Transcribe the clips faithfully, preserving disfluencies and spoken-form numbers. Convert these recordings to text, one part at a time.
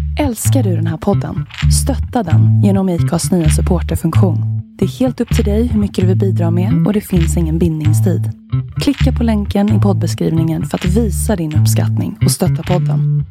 Älskar du den här podden? Stötta den genom I C A:s nya supporterfunktion. Det är helt upp till dig hur mycket du vill bidra med och det finns ingen bindningstid. Klicka på länken i poddbeskrivningen för att visa din uppskattning och stötta podden.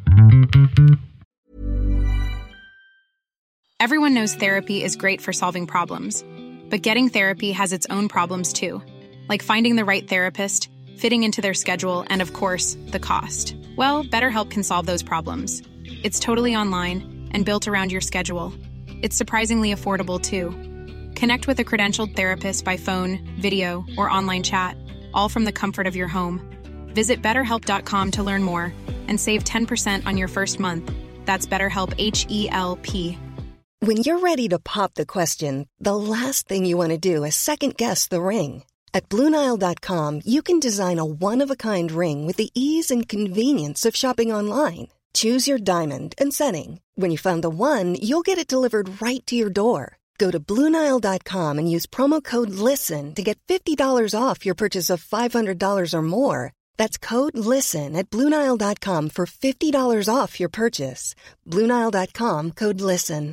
Everyone knows therapy is great for solving problems. But getting therapy has its own problems too. Like finding the right therapist, fitting into their schedule, and of course, the cost. Well, BetterHelp can solve those problems. It's totally online and built around your schedule. It's surprisingly affordable too. Connect with a credentialed therapist by phone, video, or online chat, all from the comfort of your home. Visit better help dot com to learn more and save ten percent on your first month. That's BetterHelp, H E L P. When you're ready to pop the question, the last thing you want to do is second-guess the ring. At Blue Nile dot com, you can design a one-of-a-kind ring with the ease and convenience of shopping online. Choose your diamond and setting. When you find the one, you'll get it delivered right to your door. Go to Blue Nile dot com and use promo code LISTEN to get fifty dollars off your purchase of five hundred dollars or more. That's code LISTEN at Blue Nile dot com for fifty dollars off your purchase. Blue Nile dot com, code LISTEN.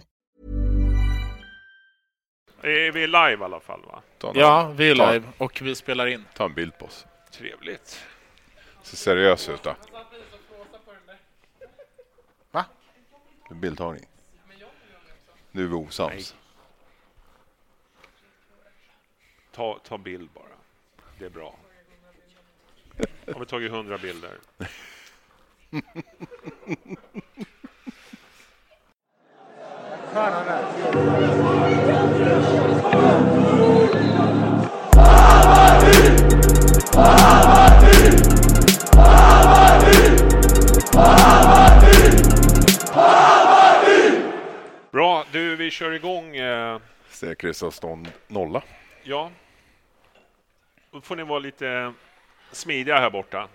Är vi live i alla fall, va? Ja, vi är live och vi spelar in. Ta en bild på oss. Trevligt. Ser seriös ut då. Va? Bildtagning. Nu är vi osams. Ta, ta bild bara. Det är bra. Har vi tagit hundra bilder? Bra, du, vi kör igång. Eh... Säkerhetsavstånd nolla. Ja. Då får ni vara lite smidiga här borta.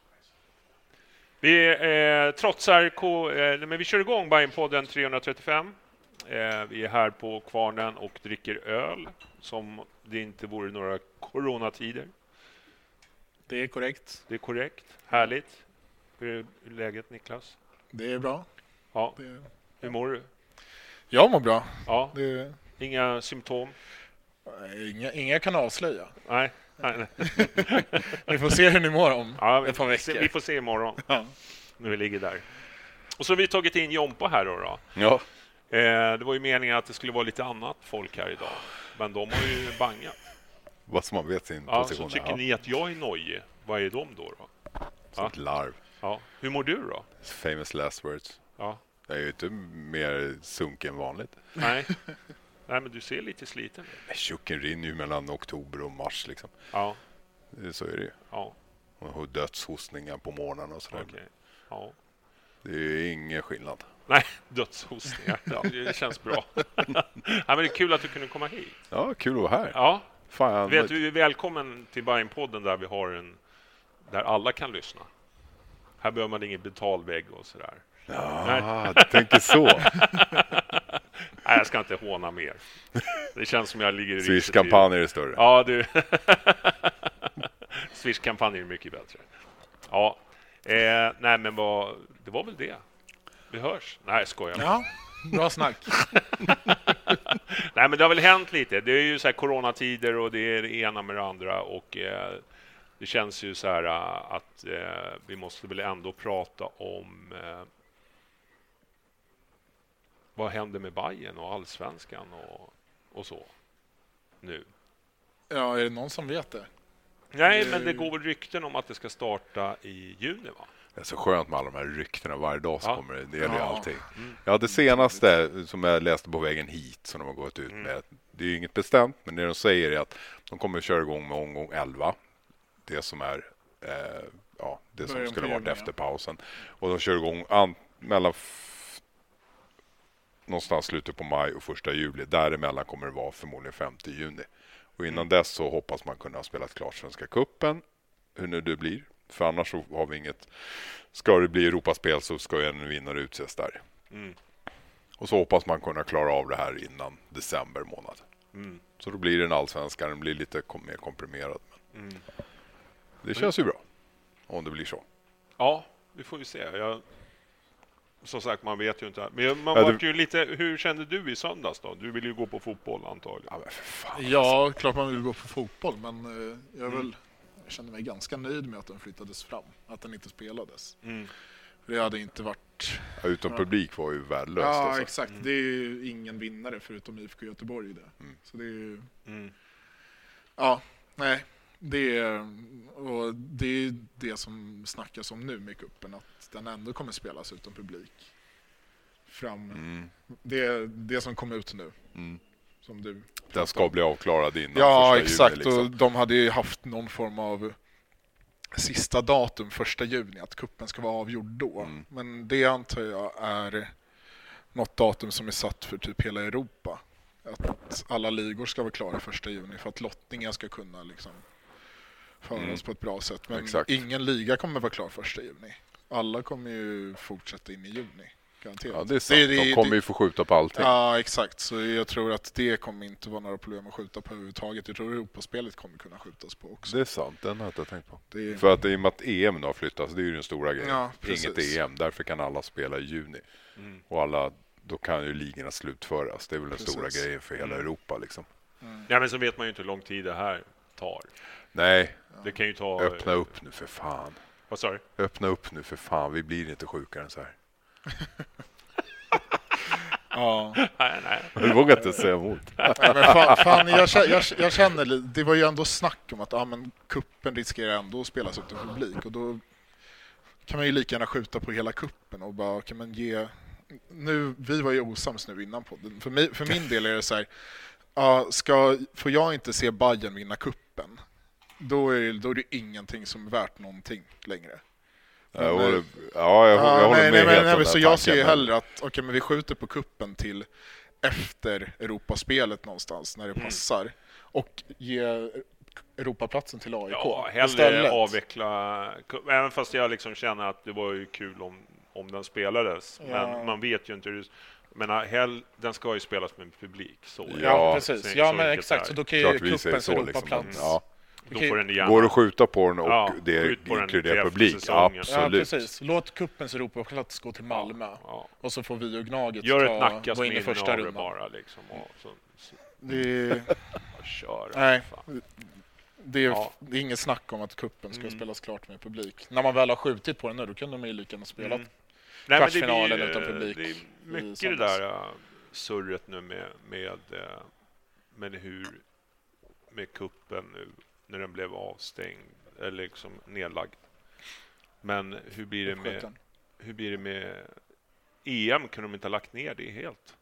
Vi eh, trotsar K, eh, men vi kör igång Bajenpodden trehundratrettiofem. Eh, vi är här på Kvarnen och dricker öl som det inte vore några coronatider. Det är korrekt. Det är korrekt. Härligt. Hur är läget, Niklas? Det är bra. Ja. Det... Hur mår du? Jag mår bra. Ja. Det... Inga symptom? Inga, inga kan avslöja. Nej. Nej. Vi får se hur ni mår om ja, ett par veckor. Vi får se imorgon. Ja. Nu vi ligger där. Och så har vi tagit in Jompa här då. då. Ja. Eh, det var ju meningen att det skulle vara lite annat folk här idag. Men de har ju bangat. Vad som man vet sin ja, position. Så tycker ja. ni att jag är nojig? Vad är de då? då? Så ett larv. Ja. Hur mår du då? Famous last words. Ja. Jag är ju inte mer sunk än vanligt. Nej. Nej, men du ser lite sliten ut. Tjucken rinner ju mellan oktober och mars liksom. Ja. Så är det ju. Ja. Man har dödshostningar på morgonen och sådär. Okay. Ja. Det är ju ingen skillnad. Nej, dödshostningar. Ja, det känns bra. Ja, men det är kul att du kunde komma hit. Ja, kul att vara här. Ja. Fan, vet du är välkommen till Bajenpodden där vi har en där alla kan lyssna. Här behöver man ingen betalvägg och sådär. Ja, jag tänker så. Nej, jag ska inte håna mer. Det känns som jag ligger i Swish-kampanjer är större. Ja, du. Swish-kampanjer är mycket bättre. Ja. Eh, nej, men vad, det var väl det. Vi hörs. Nej, skojar. Ja, bra snack. Nej, men det har väl hänt lite. Det är ju så här coronatider och det är det ena med det andra. Och eh, det känns ju så här uh, att uh, vi måste väl ändå prata om uh, vad händer med Bajen och Allsvenskan och, och så nu. Ja, är det någon som vet det? Nej, men det går väl rykten om att det ska starta i juni, va? Det är så skönt med alla de här ryktena. Varje dag så ja. kommer det. Det gäller ju ja. allting. Mm. Ja, det senaste som jag läste på vägen hit som de har gått ut Mm. med. Det är ju inget bestämt, men det de säger är att de kommer att köra igång med omgång elva. Det som är eh, ja, det som Början skulle på ha varit juni, efter ja. pausen. Och de kör igång an- mellan f- någonstans slutet på maj och första juli. Däremellan kommer det vara förmodligen femte juni. Och innan dess så hoppas man kunna spela klart Svenska cupen. Hur nu det blir. För annars så har vi inget. Ska det bli Europaspel så ska ju en vinnare utses där. Mm. Och så hoppas man kunna klara av det här innan december månad. Mm. Så då blir det en allsvenska. Den blir lite kom- mer komprimerad. Men Mm. det känns ju bra. Om det blir så. Ja, vi får ju se. Jag, som sagt, man vet ju inte. Men man Ja, var du... ju lite... Hur kände du i söndags då? Du vill ju gå på fotboll antagligen. Ja, men för fan. Ja, klart man vill gå på fotboll, men eh, jag, är väl, jag kände mig ganska nöjd med att den flyttades fram, att den inte spelades. Mm. För det hade inte varit... Ja, utom publik var ju värdelöst. Ja, alltså. exakt. Mm. Det är ju ingen vinnare förutom I F K Göteborg i det. Mm. Så det är ju... Mm. Ja, nej. Det är, och det är det som snackas om nu med kuppen, att den ändå kommer spelas utan publik. Fram. Mm. Det är det som kom ut nu. Mm. Som du... Den ska bli avklarad innan Ja, första exakt. juni, liksom. Och de hade ju haft någon form av sista datum, första juni, att kuppen ska vara avgjord då. Mm. Men det antar jag är något datum som är satt för typ hela Europa. Att alla ligor ska vara klara första juni för att lottningen ska kunna liksom föras Mm. på ett bra sätt. Men Exakt. ingen liga kommer vara klar första juni. Alla kommer ju fortsätta in i juni. Garanterat. Ja, det är sant. Det- det- De kommer det- ju få skjuta på allting. Ja, exakt. Så jag tror att det kommer inte vara några problem att skjuta på överhuvudtaget. Jag tror att Europaspelet kommer kunna skjutas på också. Det är sant, den har jag inte tänkt på. Det är... För att i och med att E M nu har flyttats, det är ju den stora grejen. Ja, precis. Inget E M, därför kan alla spela i juni. Mm. Och alla, då kan ju ligorna slutföras. Det är väl den Precis. stora grejen för hela Mm. Europa liksom. Mm. Ja, men så vet man ju inte hur lång tid det här tar. Nej, Det kan ju ta... öppna upp nu för fan. Vad sa du? Öppna upp nu för fan, vi blir inte sjukare än så här. Ja. Nej, nej. Du vågar inte säga emot. Nej, men fan, fan, jag, kä- jag, jag känner, li- det var ju ändå snack om att ja, men kuppen riskerar ändå att spelas utan publik. Och då kan man ju lika gärna skjuta på hela kuppen och bara, kan man ge... Nu, vi var ju osams nu innan podden. För, mig, för min del är det så här, ja, ska, får jag inte se Bayern vinna kuppen, då är, då är det ingenting som är värt någonting längre. Ja, jag håller, ja, jag, jag håller nej, med nej, helt nej, om nej, den så jag ser ju tanken, hellre att okay, men vi skjuter på kuppen till efter Europaspelet någonstans när det Mm. passar och ge Europaplatsen till A I K Ja, hellre istället. avveckla... Även fast jag liksom känner att det var ju kul om, om den spelades. Ja. Men man vet ju inte hur det... Men hell, den ska ju spelas med publik. Så, Ja, Ja, precis. så- Ja, så men enkelt exakt. är Så det. då kan ju Klart vi säger kuppens så, liksom. Europaplats... Ja. Då får den gärna... Går det att skjuta på den och Ja, det skjut på den inkluderar till publik? säsongen. Ja, Absolut. precis. Låt kuppens Europaplats gå till Malmö. Ja. Och så får vi och Gnaget Gör ett ta, gå in i nackasminne första av det rundan. bara liksom. Och så, så Det, bara kör. nej, Fan. det, är, Ja. det är inget snack om att kuppen ska Mm. spelas klart med publik. När man väl har skjutit på den nu, då kan de ju lika gärna spela. Mm. Nej, men det blir kvartsfinalen ju, utan publik Det är i mycket det söndags. där uh, surret nu med, med, uh, med hur med kuppen nu när den blev avstängd eller liksom nedlagd. Men hur blir det med Uppskjuten. hur blir det med E M? Kunde de inte ha lagt ner det helt?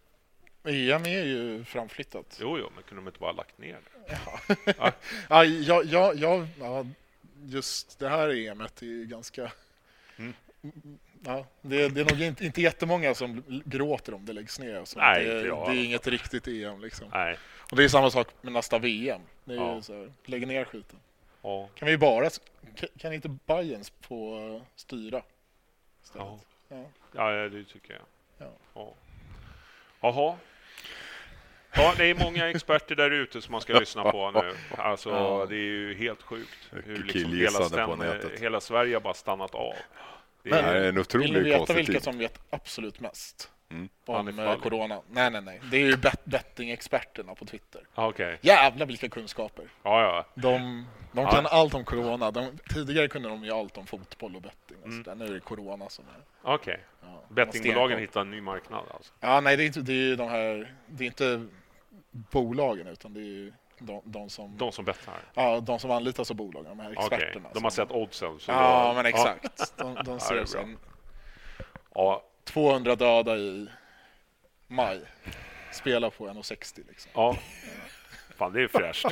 E M är ju framflyttat. Jo, jo, men kunde de inte bara ha lagt ner det? Ja, ja, ja, ja, ja, just det här E M:et är ju ganska... Mm. Ja, det, det är nog inte, inte jättemånga som gråter om det läggs ner. Så Nej, det, inte jag. det är inget riktigt E M. Liksom. Nej. Och det är samma sak med nästa V M. Det är Ja. ju så här, lägg ner skiten. Ja. Kan vi bara... Kan, kan inte Bayern få uh, styra? istället? Ja. Ja. Ja, det tycker jag. Ja. Ja. Jaha. Ja, det är många experter där ute som man ska lyssna på nu. Alltså, Ja. det är ju helt sjukt hur Mycket liksom hela, killgissande på stäm, nätet. hela Sverige har bara stannat av. Det Det här är, är en Vill ni otroligt veta konstig vilka tid. som vet absolut mest Mm. om Hanif eh, Bali. corona? Nej, nej, nej. Det är ju bet- betting-experterna på Twitter. ah, okej. Jävlar vilka kunskaper. Ja, ja. De, de Ja. kan allt om corona. De, tidigare kunde de ju allt om fotboll och betting. Och Mm. sådär. Nu är det corona som är... Okej. Ja, Bettingbolagen stenkoll. hittar en ny marknad alltså. Ja, nej, det är inte det är ju de här... Det är inte bolagen, utan det är ju de, de som... De som bettar. Ja, de som anlitas av bolagen, de här Okej. experterna. De har som- sett oddsen. Så Ja, då- men exakt. De, de det är ser bra. sen Ja, tvåhundra döda i maj. Spela på en sextio liksom. ja. Fan, det är fräscht.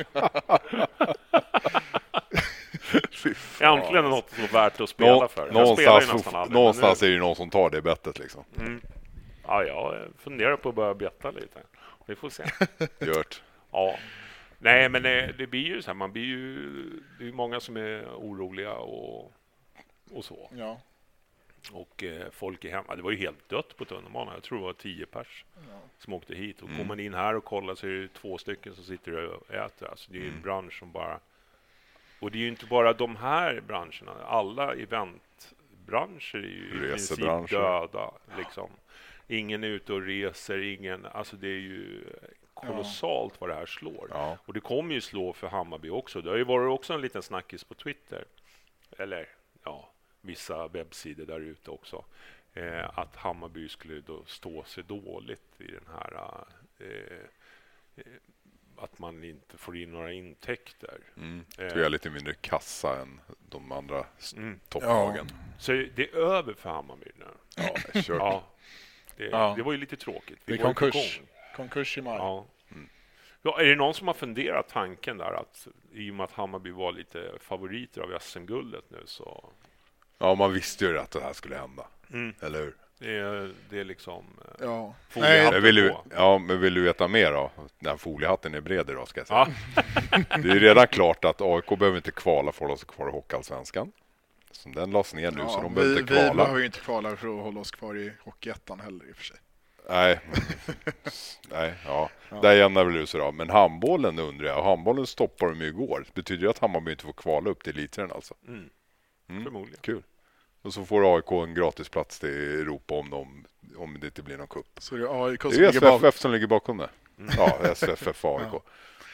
Fy fan. Äntligen något som är värt att spela Nå- för. Jag spelar ju någonstans nästan aldrig, någonstans men är det någon som tar det bettet liksom. nu- Mm. Ja, jag funderar på att börja betta lite. Vi får se. Gjort. Ja. Nej, men det, det blir ju så här. Man blir ju, det är ju många som är oroliga och, och så. Ja. Och eh, folk är hemma. Det var ju helt dött på tunnelbanan. Jag tror det var tio pers Ja. som åkte hit. Och Mm. kommer man in här och kollar så är det två stycken som sitter och äter. Alltså det är ju en Mm. bransch bransch som bara... Och det är ju inte bara de här branscherna. Alla resebrancher är ju i princip Resebranscher. döda. Liksom. Ingen är ute och reser, ingen, alltså det är ju kolossalt vad det här slår. Ja. Och det kommer ju slå för Hammarby också. Det har ju varit också en liten snackis på Twitter. Eller ja, vissa webbsidor där ute också. Eh, att Hammarby skulle då stå sig dåligt i den här... Eh, eh, att man inte får in några intäkter. Mm. Eh. Tror jag är lite mindre kassa än de andra Mm. topplagen. Ja. Så det är över för Hammarby nu. Ja, det är kört. Ja. Det, Ja. det var ju lite tråkigt. Vi Det är var ju på konkurs. gång. Konkurs i maj. Ja. Ja, är det någon som har funderat tanken där att i och med att Hammarby var lite favoriter av S M-guldet nu så... Ja, man visste ju att det här skulle hända. Mm. Eller hur? Det är, det är liksom... eh, Ja. foliehatten Jag vill ju, på. ja, men vill du veta mer då? Den foliehatten är bred idag, ska jag säga. Ja. Det är ju redan klart att A I K behöver inte kvala för att hålla sig kvar i Hockeyallsvenskan. Så den lades ner nu, Ja, så de vi, behöver inte vi kvala. behöver ju inte kvala för att hålla oss kvar i Hockeyettan heller i och för sig. Nej, nej, ja. Ja. Där jämnar väl ut sig då. Men handbollen undrar jag. Handbollen stoppar de ju igår. Betyder det att Hammarby inte får kvala upp till elitserien alltså? Mm. Mm. Förmodligen. Kul. Och så får A I K en gratisplats till Europa om, de, om det inte blir någon cup. Så det är A I K Det som är ligger S V F bakom. som ligger bakom det. Ja, S V F A I K.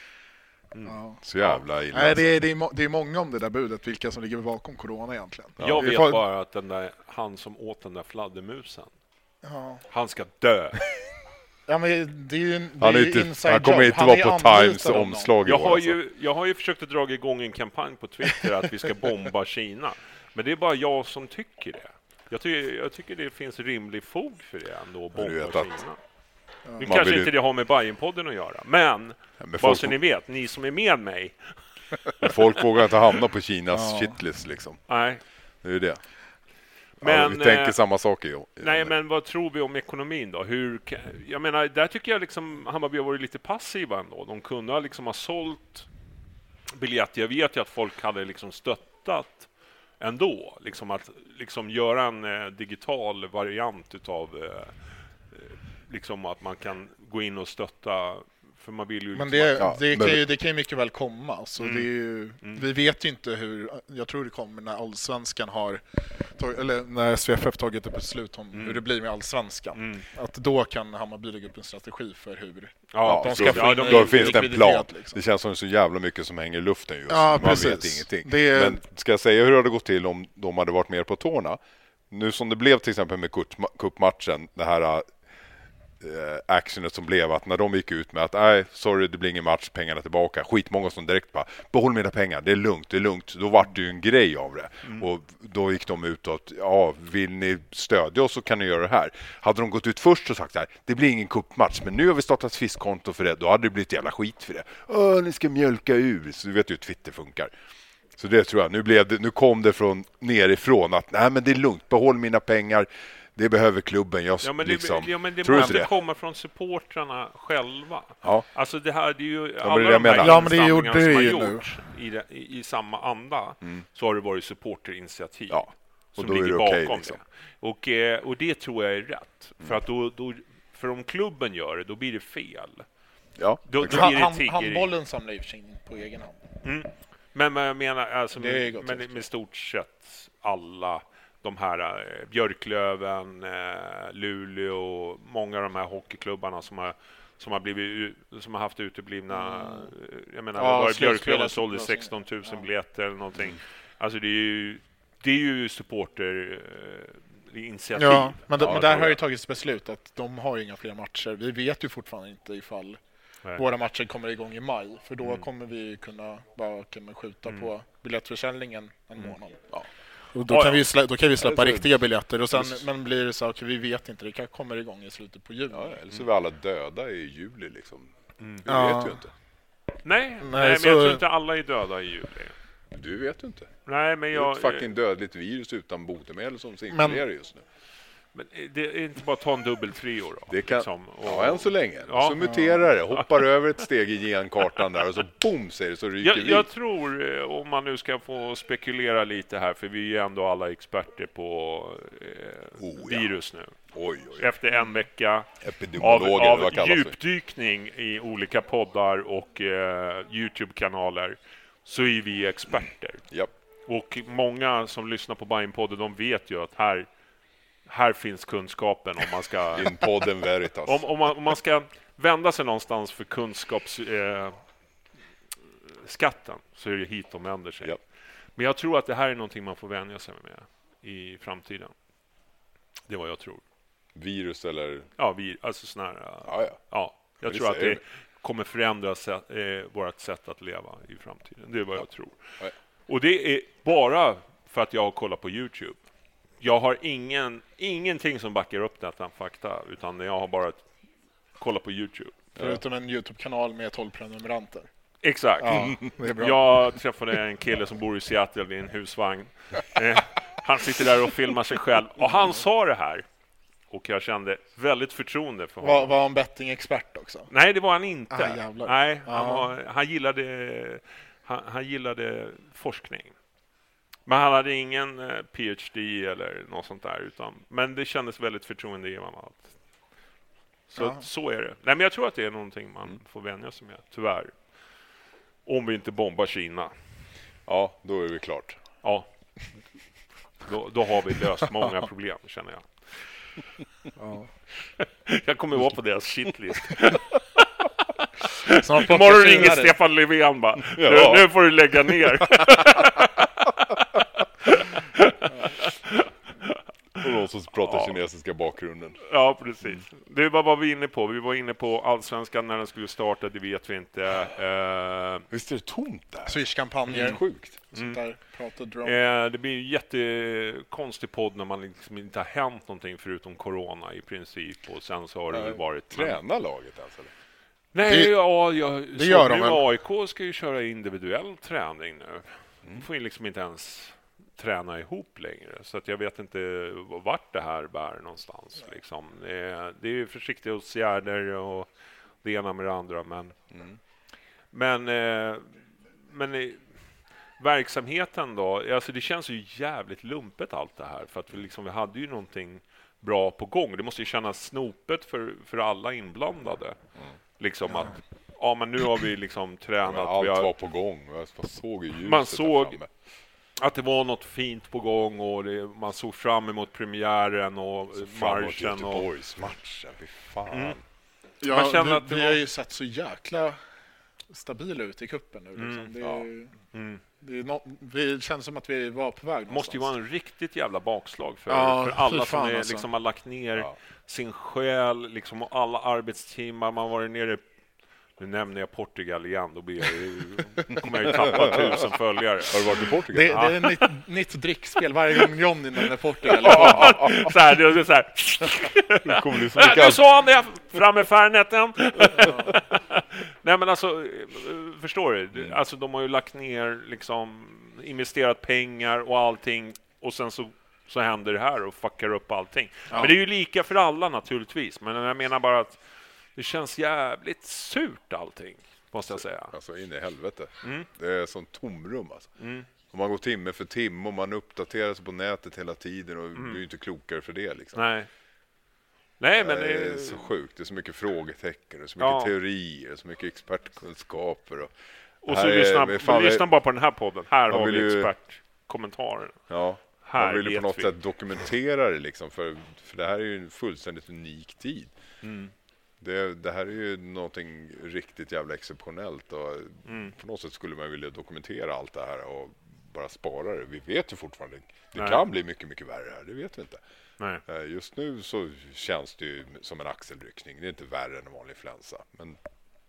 Ja. Så jävla illa. Nej, det är, det, är, må- det är många om det där budet, vilka som ligger bakom corona egentligen. Jag Vi vet får- bara att den där, han som åt den där fladdermusen, Ja. han ska dö. Ja, men det är ju en, det Han, är är inte, inside han kommer job. inte Han vara är på anlitad Times av någon. omslag i Jag år, har, alltså. ju, jag har ju försökt att dra igång en kampanj på Twitter att vi ska bomba Kina. Men det är bara jag som tycker det. Jag tycker, jag tycker det finns rimlig fog för det ändå, att Men du bomba vet att- Kina. Nu Man kanske vill ju- inte det har med Bajenpodden att göra, men, Men bara folk, så ni vet, ni som är med mig, folk vågar inte hamna på Kinas Ja. shitlist liksom. nej. Det är ju det. Men, ja, vi tänker eh, samma saker. Jo. Nej, men vad tror vi om ekonomin då? Hur, ka- jag menar, där tycker jag liksom Hammarby har varit lite passiva ändå. De kunde ha liksom ha sålt biljetter. Jag vet ju att folk hade liksom stöttat ändå. Liksom att liksom göra en eh, digital variant utav eh, eh, liksom att man kan gå in och stötta. För man vill ju Men liksom det, att- Ja, det, men- kan ju, det kan ju mycket väl komma. Så Mm. det är ju, Vi vet ju inte hur... Jag tror det kommer när Allsvenskan har... tag- Eller när S V F F tagit ett beslut om hur det blir med Allsvenskan. Mm. Att då kan Hammarby lägga upp en strategi för hur... Ja, de då, ska få ja, in de, då i- finns det en likviditet, plan. liksom. Det känns som så jävla mycket som hänger i luften just. Ja, Man precis. vet ingenting. Det är- Men ska jag säga hur det hade gått till om de hade varit mer på tårna? Nu som det blev till exempel med kupp- kuppmatchen, det här eh, actionet som blev att när de gick ut med att nej, sorry, det blir ingen match, pengarna tillbaka. Skitmånga som direkt bara, behåll mina pengar, det är lugnt, det är lugnt. Då var det ju en grej av det. Mm. Och då gick de ut och att, ja, vill ni stödja oss så kan ni göra det här. Hade de gått ut först och sagt så här, det blir ingen kuppmatch, men nu har vi startat fiskkonto för det, då hade det blivit jävla skit för det. Åh, ni ska mjölka ur. Så du vet ju hur Twitter funkar. Så det tror jag. Nu, blev det, nu kom det från nerifrån att nej, men det är lugnt, behåll mina pengar. Det behöver klubben. Jag, Ja, men det, liksom, ja, men det tror du måste inte det? komma från supportrarna själva. Ja. Alltså det här, det är ju men alla det jag de här menar. Ja, men det insamlingarna gjorde som det har ju gjorts i, det, i, i samma anda, så har det varit supporterinitiativ Ja. Och som då är ligger det bakom okej, liksom. det. Och, eh, och det tror jag är rätt. För att då, då, för om klubben gör det, då blir det fel. Ja, Då, då exakt. blir det Hand, tiggeri. handbollen samlar i och för sig in på egen hand. Men vad jag menar, alltså Det är med, gott med, just. med stort sett alla de här eh, Björklöven, eh, Luleå, många av de här hockeyklubbarna som har som har blivit u- som har haft uteblivna mm. jag menar Ja, det var slutspelet. Björklöven sålde sexton tusen biljetter eller någonting. Alltså det är ju det är ju supporter eh, initiativ. Ja, men, d- Ja, men det där tror har ju jag. tagits beslut att de har inga fler matcher. Vi vet ju fortfarande inte ifall Nej. våra matcher kommer igång i maj. För då Mm. kommer vi kunna bara kunna skjuta på biljettförsäljningen en Mm. månad. Ja. Och då, Ja, kan ja. vi slä, då kan vi släppa Alltså, riktiga biljetter. Och sen, precis. men blir det så att vi vet inte, det kan komma igång i slutet på juni. Ja, eller så är vi alla döda i juli liksom. Mm. Du Ja. vet ju inte. Nej, nej, Nej, men så- jag tror inte alla är döda i juli. Du vet ju inte. Nej, men Det är jag ett fucking dödligt virus utan botemedel som cirkulerar just nu. men det är inte bara att ta en dubbel trio då. Det kan, liksom, och- ja, än så länge. Ja. Så muterar det, hoppar över ett steg i genkartan där och så boom säger det så ryker Jag, vi. jag tror, eh, om man nu ska få spekulera lite här, för vi är ju ändå alla experter på eh, Oh, ja. virus nu. Oj, oj. Efter en vecka av, Epidemiologer, av vad kallas det? djupdykning i olika poddar och eh, YouTube-kanaler så är vi experter. Japp. Och många som lyssnar på Bajenpodden, de vet ju att här, här finns kunskapen om man ska... In podden veritas. Om, om, man, om man ska vända sig någonstans för kunskaps... Eh, skatten, så är det hit de vänder sig. Ja. Men jag tror att det här är någonting man får vänja sig med i framtiden. Det är vad jag tror. Virus eller... Ja, vi, alltså sån här... Ja, ja. Ja, jag Det tror att säger det kommer förändra sätt, eh, vårt sätt att leva i framtiden. Det är vad Ja. jag tror. Ja. Och det är bara för att jag har kollat på YouTube. Jag har ingen, ingenting som backar upp detta fakta, utan jag har bara kollat på YouTube. Förutom en YouTube-kanal med tolv prenumeranter. Exakt. Ja, det är bra. Jag träffade en kille som bor i Seattle i en husvagn. Eh, han sitter där och filmar sig själv. Och han sa det här. Och jag kände väldigt förtroende för honom. Var, var han betting-expert också? Nej, det var han inte. Ah, jävlar. Nej, han, Ah. var, han, gillade, han, han gillade forskning. Men han hade ingen eh, P H D eller något sånt där. Utan, men det kändes väldigt förtroendegivande allt. Så, Ja. så är det. Nej, men jag tror att det är någonting man får vänja sig med, tyvärr. Om vi inte bombar Kina. Ja, då är vi klart. Ja. Då, då har vi löst många problem, känner jag. Ja. Jag kommer vara på deras shitlist. Snart Imorgon ringer Kina det. Stefan Löfven bara. Ja. Nu, nu får du lägga ner. Och någon som pratar Ja. kinesiska bakgrunden. Ja, precis. Det var vad vi var inne på. Vi var inne på Allsvenskan när den skulle starta, det vet vi inte. Uh, Visst är det tomt där? Swish-kampanjer. Helt sjukt. Sånt där pratade om. uh, det blir en jättekonstig podd när man liksom inte har hänt någonting förutom corona i princip. Och sen så har det väl varit... Träna laget alltså? Eller? Nej, Det- ja, jag det såg gör de nu väl? A I K ska ju köra individuell träning nu. De får ju liksom inte ens träna ihop längre. Så att jag vet inte vart det här bär någonstans. Liksom. Det, är, det är ju försiktighetsåtgärder och det ena med det andra. Men, Mm. men, eh, men i, verksamheten då, alltså det känns ju jävligt lumpet allt det här. För att vi, liksom, vi hade ju någonting bra på gång. Det måste ju kännas snopet för, för alla inblandade. Mm. Liksom att, ja men nu har vi liksom tränat. Men allt vi har, var på gång. Jag såg ju ljuset Man där såg- framme. att det var något fint på gång och det, man såg fram emot premiären och Så framåt marschen. Och, Göteborgsmatchen. Fy fan. Mm. Ja, Man känner vi, att det vi var- har ju sett så jäkla stabila ut i kuppen nu. Liksom. Mm, det, är, ja. mm. det, är no, det känns som att vi var på väg Det måste ju vara en riktigt jävla bakslag för, Ja, för alla fy fan, som är, alltså. liksom har lagt ner Ja. sin själ liksom, och alla arbetstimmar. Man var nere. Nu nämner jag Portugal igen, då blir jag ju, kommer jag ju tappa tusen följare. Har du varit i Portugal? Det, det är ett nytt, nytt drickspel varje gång Johnny nämner Portugal. Så här, det är så här. Det kommer bli så Äh, mycket nu sa han det! Fram med Färneten! Nej men alltså, eh, förstår du? Alltså de har ju lagt ner, liksom, investerat pengar och allting. Och sen så, så händer det här och fuckar upp allting. Ja. Men det är ju lika för alla naturligtvis. Men jag menar bara att det känns jävligt surt allting, måste jag säga. Alltså in i helvete. Mm. Det är sånt tomrum alltså. Mm. Och man går timme för timme och man uppdaterar sig på nätet hela tiden och blir ju inte klokare för det liksom. Nej. Nej men det är det så sjukt. Det är så mycket frågetecken och så mycket Ja. teorier och så mycket expertkunskaper. Och, Och så här är- lyssna, men fan, lyssna bara på den här podden. Här Man har vi vill ju- expertkommentaren. ja, Här man vill ju vet på något vi. sätt dokumentera det liksom. För, för det här är ju en fullständigt unik tid. Mm. Det, det här är ju någonting riktigt jävla exceptionellt och Mm. på något sätt skulle man vilja dokumentera allt det här och bara spara det. Vi vet ju fortfarande, det Nej. kan bli mycket, mycket värre här, det vet vi inte. Nej. Eh, Just nu så känns det ju som en axelryckning, det är inte värre än en vanlig influensa. Men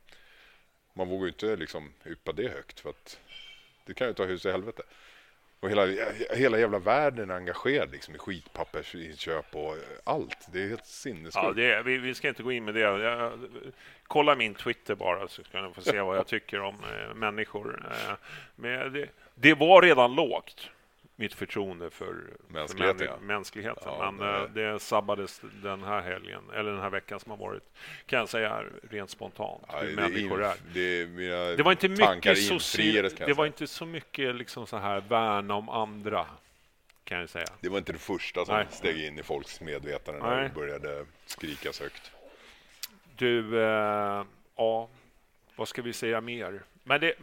man vågar ju inte liksom yppa det högt för att det kan ju ta hus i helvete. Och hela, hela jävla världen är engagerad liksom, i skitpappersinköp och allt. Det är helt sinnessjukt. Ja, det är, vi, vi ska inte gå in med det. Jag, kolla min Twitter bara så ska ni få se vad jag tycker om eh, människor. Eh, men det, det var redan lågt, mitt förtroende för Mänskligheten, för ja. mänskligheten. Ja, men det- eh, det sabbades den här helgen, eller den här veckan som har varit, kan jag säga rent spontant, Ja, hur det är människor in- är. Det, är mina Det var inte tankar mycket, infriades, soci- kan jag det var säga. inte så mycket liksom så här värna om andra, kan jag säga. Det var inte det första som Nej. steg in i folks medvetande när Nej. det började skrikas högt. Du, eh, ja, vad ska vi säga mer? Men, det, men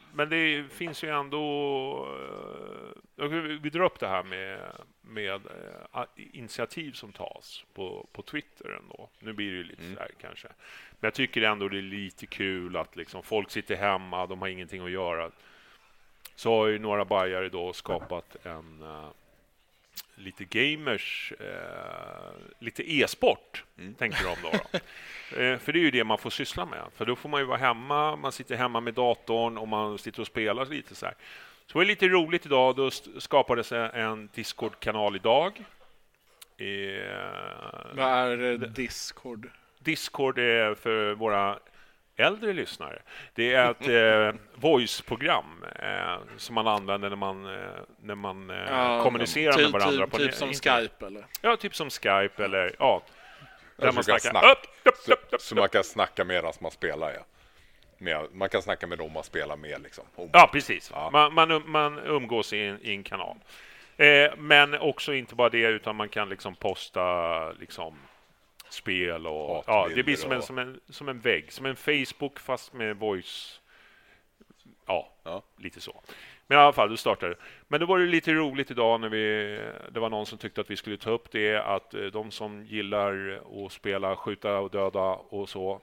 men det finns ju ändå... Uh, vi drar upp det här med, med uh, initiativ som tas på, på Twitter ändå. Nu blir det ju lite mm. så här kanske. Men jag tycker ändå det är lite kul att liksom, folk sitter hemma, de har ingenting att göra. Så har ju några bajare då skapat en... Uh, lite gamers, eh, lite e-sport, mm. tänker de då. då. eh, för det är ju det man får syssla med. För då får man ju vara hemma, man sitter hemma med datorn och man sitter och spelar lite så här. Så det var lite roligt idag, då skapades en Discord-kanal idag. Eh, Vad är Discord? Discord är för våra äldre lyssnare. Det är ett eh, voice-program eh, som man använder när man, eh, när man eh, ja, kommunicerar typ, med varandra. Typ, på typ som internet. Skype eller? Ja, typ som Skype eller ja. Där man snackar, snack, upp, upp, upp, upp, upp. Så, så man kan snacka medan man spelar, ja. Med, man kan snacka med dem man spelar med liksom. Ja, precis. Ja. Man, man, man umgås i en, i en kanal. Eh, men också inte bara det, utan man kan liksom posta liksom spel och ja, det blir som en, som, en, som en vägg, som en Facebook fast med voice. Ja, ja, lite så. Men i alla fall, du startade. Men då var det lite roligt idag när vi, det var någon som tyckte att vi skulle ta upp det, att de som gillar att spela, skjuta och döda och så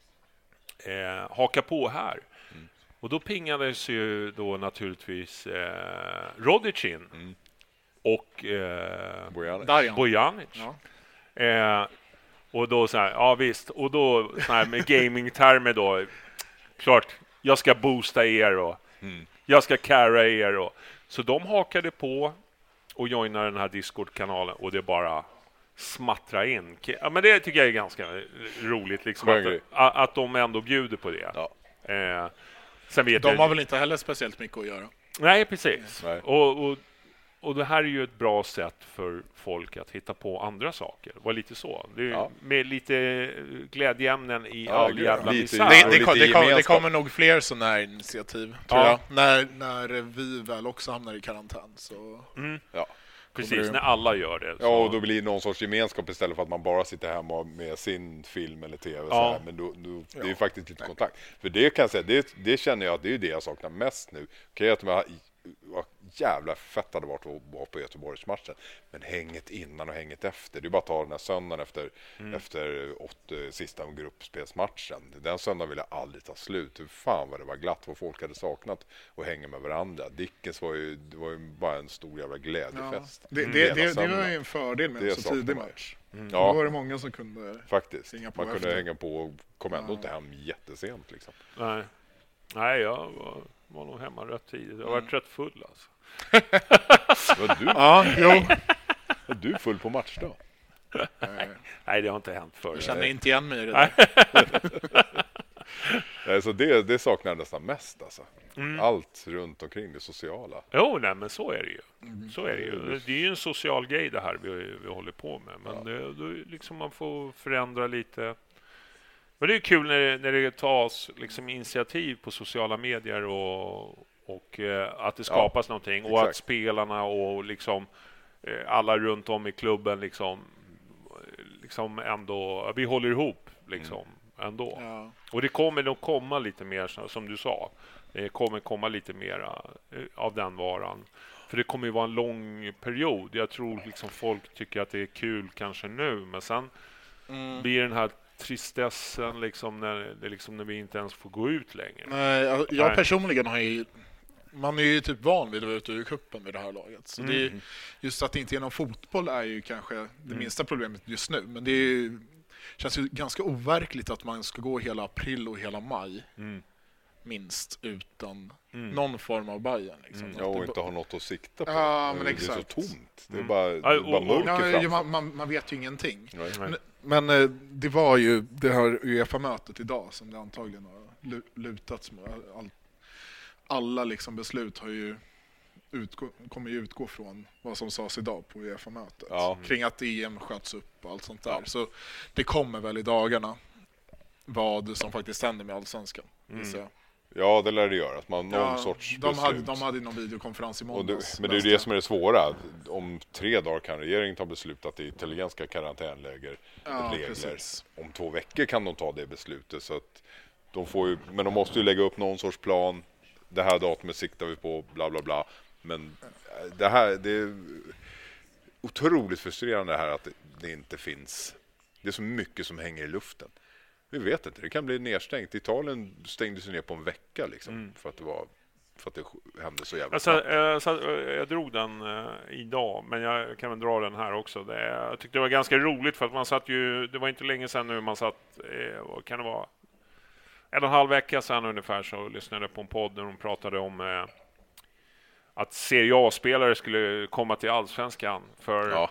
eh, haka på här. Mm. Och då pingades ju då naturligtvis eh, Rodic in mm. och eh, Bojanic. Bojanic. Ja. Eh, Och då så här, ja visst. Och då så här med gaming-termer då. Klart, jag ska boosta er och mm. jag ska carra er. Och, så de hakade på och joinade den här Discord-kanalen. Och det bara smattra in. Ja, men det tycker jag är ganska roligt. Liksom, att, att de ändå bjuder på det. Ja. Eh, sen vet de jag, har väl inte heller speciellt mycket att göra. Nej, precis. Nej. Och... och Och det här är ju ett bra sätt för folk att hitta på andra saker. Det var lite så. Det är ja. Med lite glädjeämnen i ja, all jävla misär. Det, det, det, det, kommer, det kommer nog fler sådana här initiativ, tror ja. jag. När, när vi väl också hamnar i karantän. Så... Mm. Ja. Precis, när alla gör det. Så. Ja, och då blir det någon sorts gemenskap istället för att man bara sitter hemma med sin film eller tv. Ja. Så här. Men då, då, det är ju ja. faktiskt lite kontakt. För det kan jag säga, det, det känner jag att det är det jag saknar mest nu. Okej, att man vad jävla fett hade varit att vara på Göteborgsmatchen, men hänget innan och hänget efter, det är bara att ta den här söndagen efter, mm. efter åt, sista gruppspelsmatchen. Den söndagen ville jag aldrig ta slut. Hur fan vad det var glatt, vad folk hade saknat och hänga med varandra. Dickens var ju, det var ju bara en stor jävla glädjefest. Ja. Det, det, det, det var ju en fördel med en så tidig match. Mm. Ja. Då var det många som kunde faktiskt hänga på man efter. Kunde hänga på och kom ändå ja. inte hem jättesent liksom. Nej, Nej jag var, var nog hemma rätt tidigt. Jag var mm. rätt full alltså. Var du? Ja, jo. Var du full på match då? Nej, det har inte hänt förr. Jag känner inte igen mig i det där. Alltså det, det saknar jag nästan mest alltså. Mm. Allt runt omkring det sociala. Jo, nej, men så är det ju. Mm. Så är det ju. Det är ju en social grej det här vi, vi håller på med. Men ja. det, då liksom man får förändra lite. Men det är kul när det, när det tas liksom initiativ på sociala medier och, och eh, att det skapas ja, någonting. Och exakt. Att spelarna och liksom eh, alla runt om i klubben liksom, liksom ändå, vi håller ihop liksom. Mm. Ändå. Ja. Och det kommer nog komma lite mer, som du sa. Det kommer komma lite mer av den varan. För det kommer ju vara en lång period. Jag tror liksom folk tycker att det är kul kanske nu. Men sen mm. blir den här tristessen liksom när, det liksom när vi inte ens får gå ut längre. Nej, jag, jag personligen har ju... Man är ju typ van vid att vara ute ur kuppen med det här laget. Så mm. det är, just att det inte är någon fotboll är ju kanske det mm. minsta problemet just nu. Men det är ju... känns ju ganska overkligt att man ska gå hela april och hela maj mm. minst utan mm. någon form av Bayern. Liksom. Mm. Ja, och inte ha något att sikta på. Ja, men det exakt. är så tomt. Det är bara, mm. det är bara mörker ja, man, man, man vet ju ingenting. Nej. Men, men det var ju det här UEFA-mötet idag som det antagligen har lutats med. All, alla liksom beslut har ju Utgå, kommer ju utgå från vad som sades idag på UEFA-mötet. Ja. Kring att E M sköts upp och allt sånt där. Ja. Så det kommer väl i dagarna vad som faktiskt händer med Allsvenskan. Mm. Ja, det lär det göra. Att man någon ja, sorts de hade, de hade någon videokonferens i måndags. Det, men det är ju det som är det svåra. Om tre dagar kan regeringen ta beslut att det är italienska karantänläger ja, regler. Precis. Om två veckor kan de ta det beslutet. Så att de får ju, men de måste ju lägga upp någon sorts plan det här datumet siktar vi på, bla bla bla. Men det här, det är otroligt frustrerande det här att det, det inte finns. Det är så mycket som hänger i luften. Vi vet inte, det kan bli nedstängt. Italien stängde sig ner på en vecka liksom, mm. för att det var för att det hände så jävla alltså, jag, så, jag drog den uh, idag, men jag kan väl dra den här också. Det, jag tyckte det var ganska roligt för att man satt ju, det var inte länge sedan nu man satt, eh, kan det vara en och en halv vecka sedan ungefär, så lyssnade jag på en podd där de pratade om eh, att Serie A-spelare skulle komma till Allsvenskan för... Ja.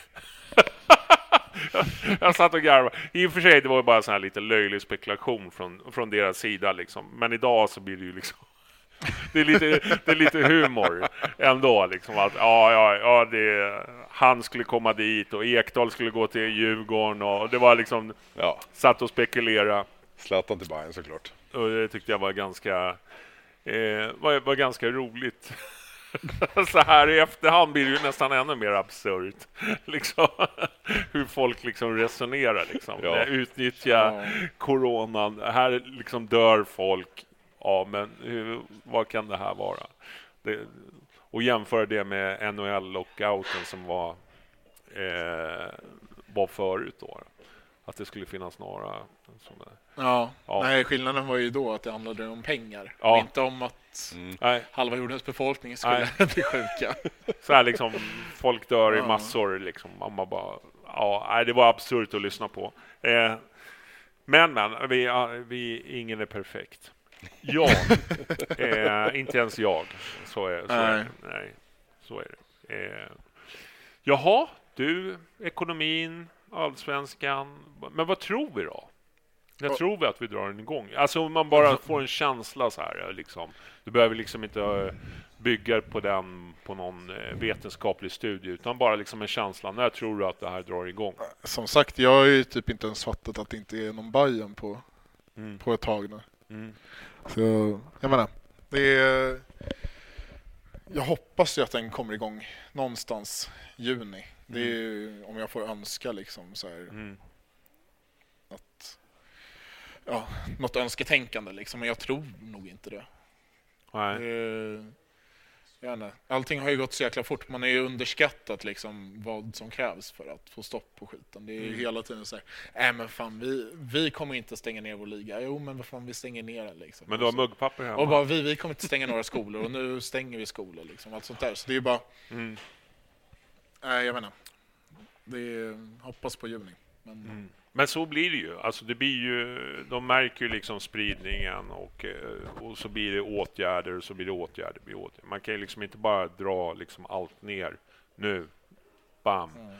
Jag satt och garvade. I och för sig, det var bara så här lite löjlig spekulation från, från deras sida liksom. Men idag så blir det ju liksom det är lite, det är lite humor ändå liksom, att ja, ja, ja det, han skulle komma dit och Ekdal skulle gå till Djurgården och det var liksom, ja, satt och spekulera. Zlatan till Bayern såklart. Och det tyckte jag var ganska eh, var, var ganska roligt. Så här i efterhand blir det ju nästan ännu mer absurt liksom, hur folk liksom resonerar liksom. Ja. Utnyttja Ja. coronan, här liksom dör folk. Ja, men hur, vad kan det här vara? Det, och jämföra det med N H L-lockouten som var eh, var förut då. Att det skulle finnas några som är, Ja. ja. Nej, skillnaden var ju då att det handlade om pengar. Ja. Och inte om att Mm. nej, halva jordens befolkning skulle bli sjuka. så här liksom, folk dör i Ja. massor liksom. Man bara, ja, nej, det var absurt att lyssna på. Eh, men, men, vi, ja, vi, ingen är perfekt. Ja, eh, inte ens jag. Så är, så är det. Nej, så är det. Eh, jaha, du, ekonomin, Allsvenskan. Men vad tror vi då? Jag tror vi att vi drar den igång. Alltså om man bara får en känsla så här liksom. Du behöver liksom inte bygga på den på någon vetenskaplig studie, utan bara liksom en känsla. När tror du att det här drar igång? Som sagt, jag har ju typ inte ens fattat att det inte är någon Bayern på, Mm. på ett tag nu. Mm. Så jag menar, det är, jag hoppas ju att den kommer igång någonstans juni. Det är ju, om jag får önska liksom så här, Mm. att ja, något önsketänkande liksom, men jag tror nog inte det. Nej. det jag vet inte. Allting har ju gått så jäkla fort. Man är ju underskattat liksom vad som krävs för att få stopp på skiten. Det är ju Mm. hela tiden så här, äh, men fan, vi, vi kommer inte stänga ner vår liga. Jo, men vad fan, vi stänger ner den liksom. Men du har och, så, muggpapper hemma? och bara, vi, vi kommer inte stänga några skolor och nu stänger vi skolor liksom. Allt sånt där. Så det är ju bara, Mm. äh, jag menar, det är, hoppas på juni. Men, Mm. Men så blir det ju. Alltså det blir ju, de märker ju liksom spridningen och, och så blir det åtgärder och så blir det åtgärder, blir åtgärder. Man kan ju liksom inte bara dra liksom allt ner nu. Bam. Mm.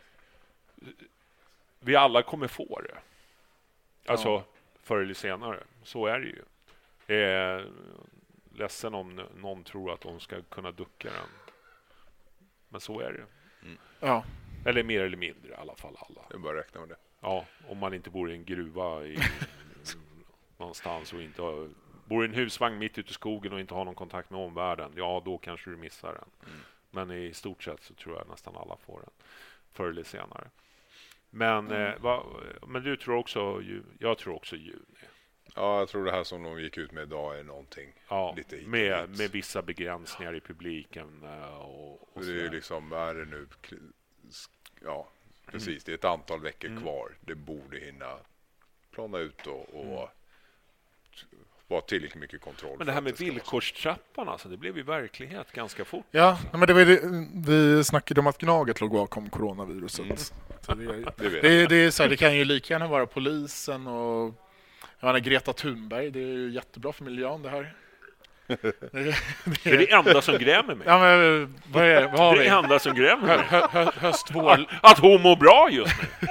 Vi alla kommer få det. Alltså Ja. förr eller senare. Så är det ju. Eh, ledsen om någon tror att de ska kunna ducka den. Men så är det. ja. Eller mer eller mindre i alla fall alla. Jag bara räkna med det. Ja, om man inte bor i en gruva i, någonstans och inte har, bor i en husvagn mitt ute i skogen och inte har någon kontakt med omvärlden, ja då kanske du missar den. Mm. Men i stort sett så tror jag nästan alla får den förr eller senare. Men, mm. eh, va, men du tror också, jag tror också juni. Ja, jag tror det här som de gick ut med idag är någonting Ja, lite med, med vissa begränsningar i publiken. Och, och det är ju liksom, är det nu, ja precis, det är ett antal veckor Mm. kvar. Det borde hinna plana ut och, och mm. vara tillräckligt mycket kontroll. Men det här med det ska vara så. villkorstrappan, alltså, det blev ju verklighet ganska fort. Ja, men det var det, vi snackade om att Gnaget låg bakom coronaviruset. Mm. Så det, är, Det vet det, det, är så här, det kan ju lika gärna vara polisen och jag menar, Greta Thunberg. Det är ju jättebra för miljön det här. Det, Det är det enda som grämer mig. ja, men, vad, är, vad har Det är vi? det enda som grämer Hö, mig. hö, hö, höst, vår... Att hon mår bra just nu.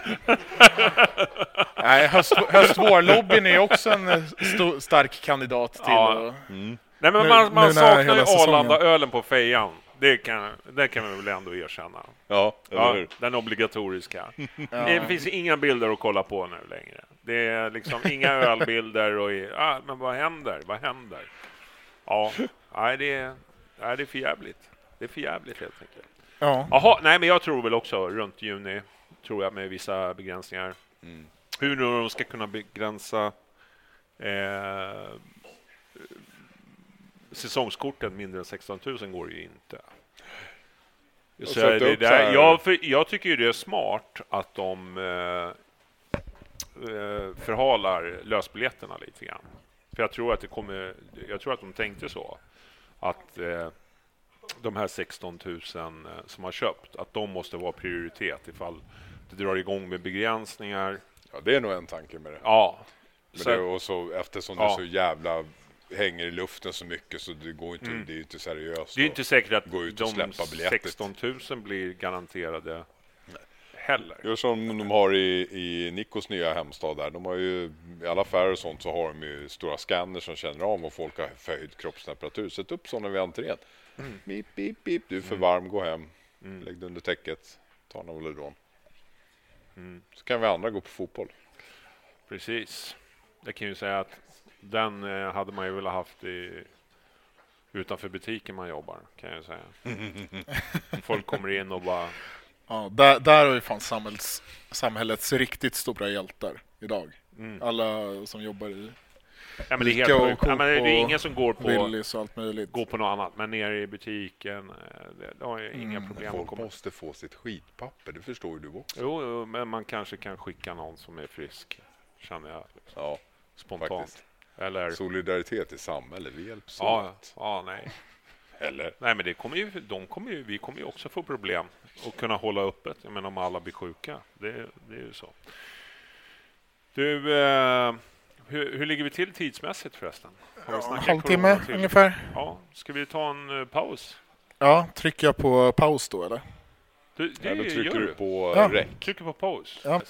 Nej, höst, höst-vår-lobbyn är också en sto, stark kandidat till... Ja. Och, Mm. Nej, men Nu- man, man nu när saknar hela ju säsongen- Arlanda-ölen på fejan. Det kan, det kan vi väl ändå erkänna. Ja, eller Ja, hur? den obligatoriska. ja. Det finns inga bilder att kolla på nu längre. Det är liksom inga ölbilder. Och i, ah, men vad händer? Vad händer? Ja, nej, det är, nej, det är för jävligt. Det är för jävligt helt enkelt. Ja. Jaha, nej, men jag tror väl också runt juni, tror jag, med vissa begränsningar. Mm. Hur nu de ska kunna begränsa eh, säsongskorten mindre än sexton tusen går ju inte. Så sätta det upp där, så här- jag, för, jag tycker ju det är smart att de eh, eh, förhalar lösbiljetterna lite grann. För jag tror att det kommer, jag tror att de tänkte så. Att eh, de här sexton tusen eh, som har köpt, att de måste vara prioritet ifall det drar igång med begränsningar. Ja, det är nog en tanke med det. Ja. Men Så, det och så, eftersom Ja. det så jävla hänger i luften så mycket så det går inte, Mm. det är ju inte seriöst. det är ju att inte säkert att gå ut och de släppa biljetter. sexton tusen blir garanterade heller. Det är som de har i, i Nikos nya hemstad där. De har ju, i alla affärer och sånt så har de ju stora scanner som känner av om folk har förhöjd kroppstemperatur. Sätt upp sådana vid entrén. Mm. Bip, bip, bip. Du är för varm, gå hem. Mm. Lägg dig under täcket. Ta en Oledron. Mm. Så kan vi andra gå på fotboll. Precis. Jag kan ju säga att den eh, hade man ju velat haft i, utanför butiken man jobbar, kan jag säga. Folk kommer in och bara... Ja, där, där har ju fan samhälls, samhällets riktigt stora hjältar idag. Mm. Alla som jobbar i Ja, men det är Ica och helt sjukt. Ja, men det är Coop ingen som går på, Willys och allt möjligt. går på något annat. Men nere i butiken, eh, det, det har ju inga Mm, problem att Folk komma. måste få sitt skitpapper, det förstår ju du också. Jo, jo, men man kanske kan skicka någon som är frisk, känner jag liksom, Ja, spontant. faktiskt. Eller... Solidaritet i samhället, vi hjälps Ja, åt. ja, nej. Eller? Nej, men det kommer ju, de kommer ju, vi kommer ju också få problem att kunna hålla öppet. Jag menar, om alla blir sjuka. Det, det är ju så. Du, eh, hur, hur ligger vi till tidsmässigt förresten? Har vi Ja, snackat halvtimme corona till? ungefär. Ja, ska vi ta en uh, paus? Ja, trycker jag på paus då eller? Du, det Ja, då trycker gör du på Ja. räck. Trycker på paus. Ja.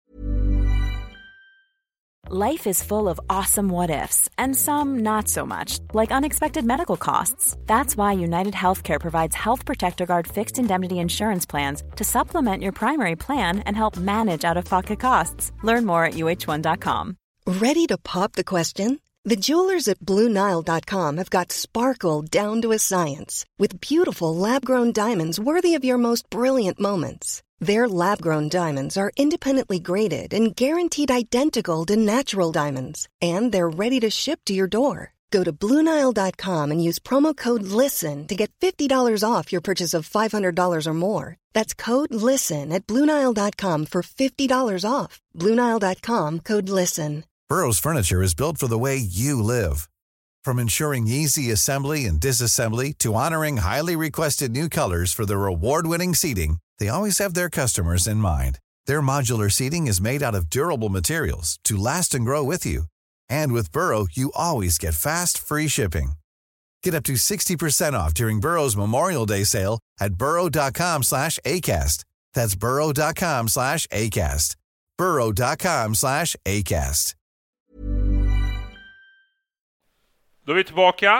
Life is full of awesome what ifs, and some not so much, like unexpected medical costs. That's why United Healthcare provides Health Protector Guard fixed indemnity insurance plans to supplement your primary plan and help manage out of pocket costs. Learn more at U H one dot com. Ready to pop the question? The jewelers at Blue Nile dot com have got sparkle down to a science with beautiful lab-grown diamonds worthy of your most brilliant moments. Their lab-grown diamonds are independently graded and guaranteed identical to natural diamonds, and they're ready to ship to your door. Go to Blue Nile dot com and use promo code LISTEN to get fifty dollars off your purchase of five hundred dollars or more. That's code LISTEN at Blue Nile dot com for fifty dollars off. Blue Nile dot com, code LISTEN. Burrow's furniture is built for the way you live. From ensuring easy assembly and disassembly to honoring highly requested new colors for their award-winning seating, they always have their customers in mind. Their modular seating is made out of durable materials to last and grow with you. And with Burrow, you always get fast, free shipping. Get up to sixty percent off during Burrow's Memorial Day sale at burrow dot com slash acast. That's burrow dot com slash acast. burrow dot com slash acast. Då är vi tillbaka.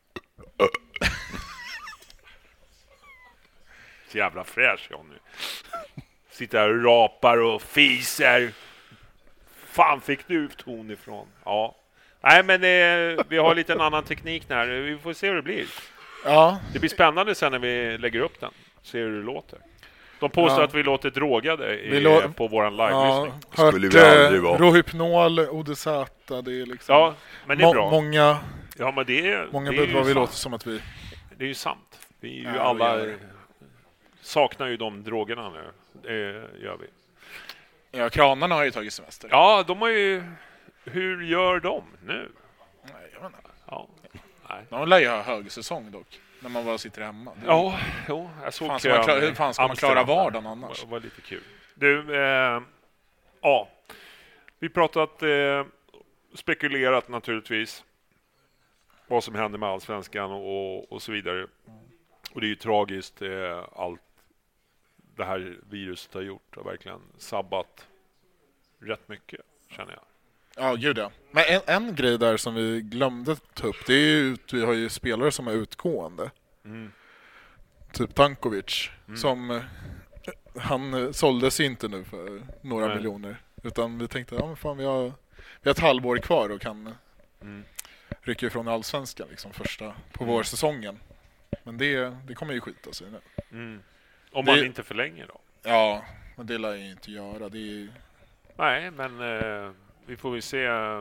Så jävla fräsch jag nu. Sitter här och rapar och fiser. Fan fick du ton ifrån? Ja. Nej, men eh, vi har lite en annan teknik här. Vi får se hur det blir. Ja, Det blir spännande sen när vi lägger upp den. Se hur det låter. De påstår Ja. att vi låter drogade i, Vi lå- på våran ja live-lyssning. hört Skulle vi aldrig eh, vara. Rohypnol, O D Z, det är liksom... Ja, men det är må- bra. Många, Ja, men det är, många det är bud ju vad vi sant. låter som att vi... Det är ju sant. Vi är ju Ja, alla vi gör saknar ju de drogerna nu. Det gör vi. Ja, kranarna har ju tagit semester. Ja, de har ju... Hur gör de nu? Nej, jag vet inte. Ja, nej. De lär ju ha högsäsong dock, när man bara sitter hemma. Det är- Ja, jo, jag såg Fan, ska man klara- kön i hur fan ska man Amsterdam klara där. vardagen annars? Det var lite kul. Du, eh, ja. Vi pratat, eh, spekulerat naturligtvis vad som händer med Allsvenskan och, och så vidare. Och det är ju tragiskt eh, allt det här viruset har gjort. Har verkligen sabbat rätt mycket, känner jag. Ja, gud ja. Men en, en grej där som vi glömde ta upp, det är ju att vi har ju spelare som är utgående. Mm. Typ Tankovic, Mm. som eh, han eh, såldes ju inte nu för några Nej. miljoner. Utan vi tänkte, ja men fan vi har, vi har ett halvår kvar och kan Mm. rycka ifrån Allsvenskan liksom första på Mm. vårsäsongen. Men det, det kommer ju skita sig nu. Mm. Om Det- man inte förlänger då? Ja, men det lär jag ju inte göra. Det är ju... Nej, men eh, vi får väl se.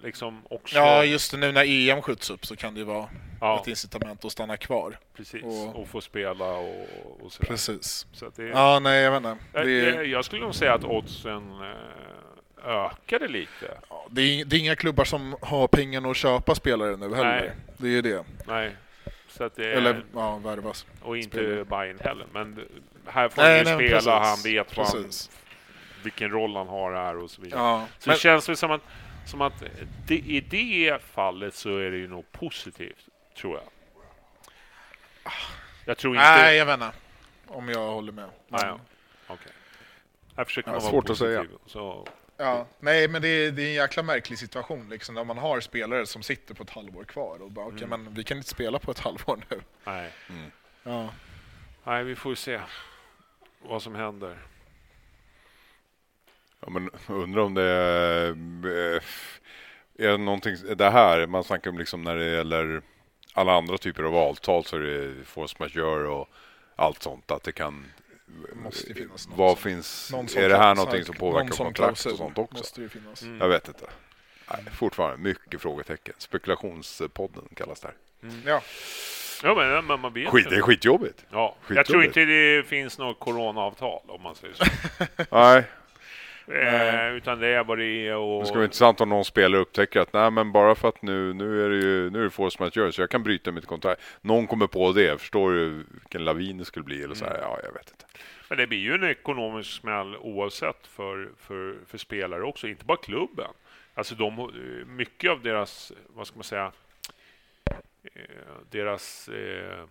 liksom också... Ja, just det, nu när E M skjuts upp så kan det ju vara ja. ett incitament att stanna kvar. Precis, och, och få spela och, och sådär. Precis. Så att det, ja, nej, jag vet inte. Jag, det är, jag skulle nog säga att oddsen ökade lite. Ja, det, är, det är inga klubbar som har pengarna att köpa spelare nu heller. Nej. Det är ju det. Nej. Så att det är, Eller, ja, värvas. Och inte spelare. Bayern heller. Men här får nej, han ju nej, spela, precis. han vet han, vilken roll han har här och så vidare. Ja, så men... det känns väl som att, som att det, i det fallet så är det ju nog positivt, tror jag. Jag tror inte... Nej, jag vet inte. Om jag håller med. Men... Nej, ja. Okej. Okay. Jag försöker ja, vara svårt positiv. Att säga. Så... Ja, nej, men det är, det är en jäkla märklig situation liksom, när man har spelare som sitter på ett halvår kvar och bara, okej, okay, mm. men vi kan inte spela på ett halvår nu. Nej. Mm. Ja. Nej, vi får se vad som händer. Ja, men undrar om det är, är någonting, det här, man snackar om liksom när det gäller alla andra typer av avtal så är det force majeure och allt sånt, att det kan måste finnas någon vad som, finns någon är det här någonting som påverkar som kontrakt och sånt också? Måste det finnas. Mm. Jag vet inte. Nej, fortfarande mycket frågetecken. Spekulationspodden kallas det här. Mm. Ja. Ja, men, men man vet Skit, det är skitjobbigt. Ja. skitjobbigt. Jag tror inte det finns något coronaavtal om man säger så. Nej. Eh, utan det är vad det är. Och... Det ska vara intressant om någon spelare upptäcker att nej, men bara för att nu, nu är det ju nu är det force majeure så jag kan bryta mitt kontrakt. Någon kommer på det. Förstår du vilken lavin det skulle bli? Eller så här, ja, jag vet inte. Men det blir ju en ekonomisk smäll oavsett för, för, för spelare också. Inte bara klubben. Alltså de, mycket av deras, vad ska man säga, deras eh,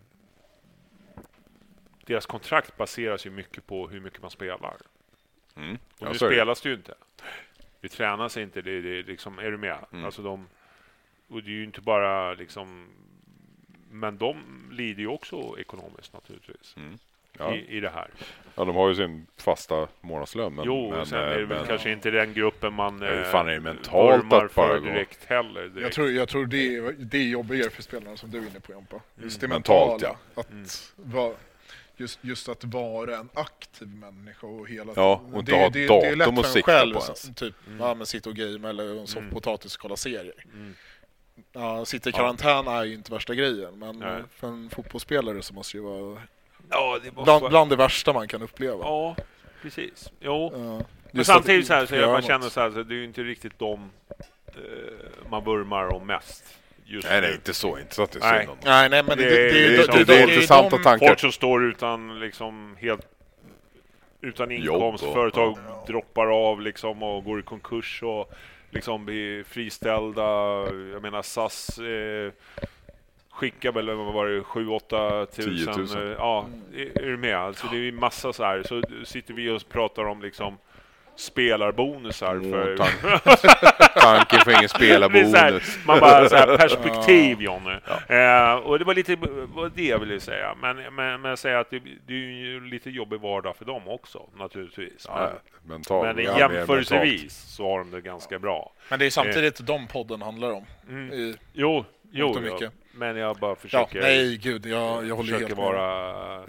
deras kontrakt baseras ju mycket på hur mycket man spelar. Mm. Och nu ja, spelas det ju inte. Det tränas inte, det, det liksom, är du med? Mm. Alltså de, och det är ju inte bara liksom, men de lider ju också ekonomiskt naturligtvis. Mm. Ja. I, i det här. Ja, de har ju sin fasta månadslön. Men, jo, men, sen är det väl men, kanske inte den gruppen man ja, fan är det mentalt att bara gå. Direkt heller. Direkt. Jag tror, jag tror det, är, det är jobbigare för spelarna som du är inne på, Jompa. Just mm. det mentalt, mentala. ja. Att mm. vara, just, just att vara en aktiv människa och hela ja, och inte det, ha det, datum det är lätt och för en sikta själv, på ens. typ, mm. ja, men sitta och game eller en soffpotatis och kolla serier. Mm. Ja, sitta i karantän ja. är ju inte värsta grejen, men Nej. för en fotbollsspelare så måste det ju vara ja, det måste bland, vara... bland det värsta man kan uppleva. Ja, precis. Jo. Ja. Men samtidigt så här, så jag, man känner så här, så det är ju inte riktigt de eh, man vurmar om mest. Just nej, nu. nej, inte så. Inte så att det nej. är synd Nej, nej, men det, det, det, det, det, det, det, det är intressanta de, tankar. Folk som står utan liksom helt utan inkomst, och, företag ja. droppar av liksom och går i konkurs och liksom blir friställda. Jag menar S A S eh, skickar väl vad var det sju åtta tusen. Eh, ja, är, är du med? Alltså det är ju massa så här, så sitter vi och pratar om liksom spelarbonusar mm, för tank. Tanken för ingen spelarbonus. Här, man bara så här, perspektiv, Jonny. Ja. Eh, och det var lite vad det jag ville säga. Men, men, men jag säger att det, det är ju lite jobbig vardag för dem också, naturligtvis. Men, ja, mental, men ja, jämförelsevis så har de det ganska bra. Men det är samtidigt eh. de podden handlar om. Mm. I, jo, jo, mycket. Ja. Men jag bara försöker... Ja, nej, gud, jag, jag håller helt vara...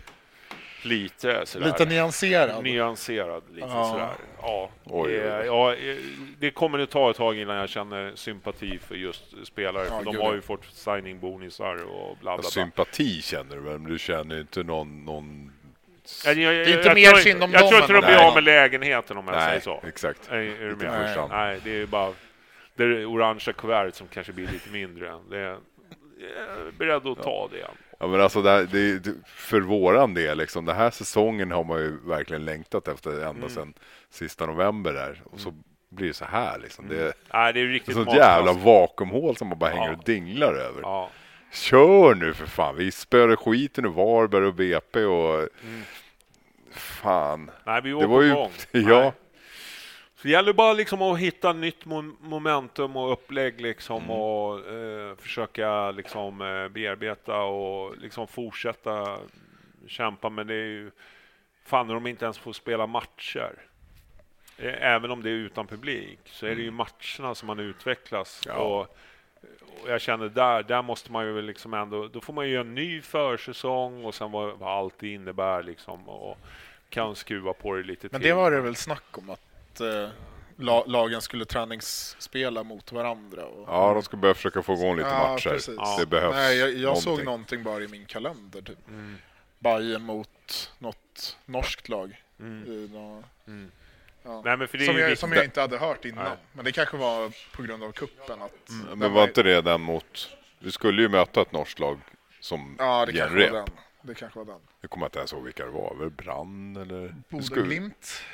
Lite sådär. Lite nyanserad. Nyanserad, lite ja. sådär. Ja, oj, eh, oj. ja, det kommer att ta ett tag innan jag känner sympati för just spelare. Ja, för de gud. har ju fått signing-bonusar och bla bla bla. Sympati känner du, men du känner inte någon... någon... Jag, jag, jag, det är inte jag mer tror synd om Jag dem tror inte de blir nej. av med lägenheten om jag nej, säger så. Exakt. Är, är du med? Nej. Nej, det är bara det orangea kuvertet som kanske blir lite mindre. Det är, jag är beredd att ta det igen. Ja, men alltså det, här, det, för våran del liksom, den här säsongen har man ju verkligen längtat efter ända mm. sedan sista november där. Och så blir det så här liksom. Det, mm. Nej, det är riktigt ett jävla vakuumhål som man bara hänger ja. och dinglar över. Ja. Kör nu för fan. Vi spöade skiten och Varberg och B P och mm. fan. Nej, vi var det på var ju, gång. Ja. Nej. Så det gäller bara liksom att hitta nytt momentum och upplägg liksom mm. och eh, försöka liksom eh, bearbeta och liksom fortsätta kämpa, men det är ju fan när de inte ens får spela matcher. Även om det är utan publik så är det ju matcherna som man utvecklas ja. och, och jag känner där där måste man ju liksom ändå, då får man ju en ny försäsong och sen vad, vad allt det innebär liksom och kan skruva på det lite men till. Det var det väl snack om att la, lagen skulle träningsspela mot varandra. Och, ja, de ska börja försöka få igång lite ja, matcher. Precis. Ja. Det behövs. Nej, jag, jag någonting. såg någonting bara i min kalender. Typ. Mm. Bayern mot något norskt lag. Mm. I någon, Mm. ja. Nej, men för det är som, ju jag, viktigt. som jag inte hade hört innan. Nej. Men det kanske var på grund av kuppen. Att Mm. Men var inte det den mot... Vi skulle ju möta ett norskt lag som ja, det kanske genrep. var den. Det kanske var den. Jag kommer inte ens ihåg vilka det var. Var det Brann eller... Bodø skulle... Glimt.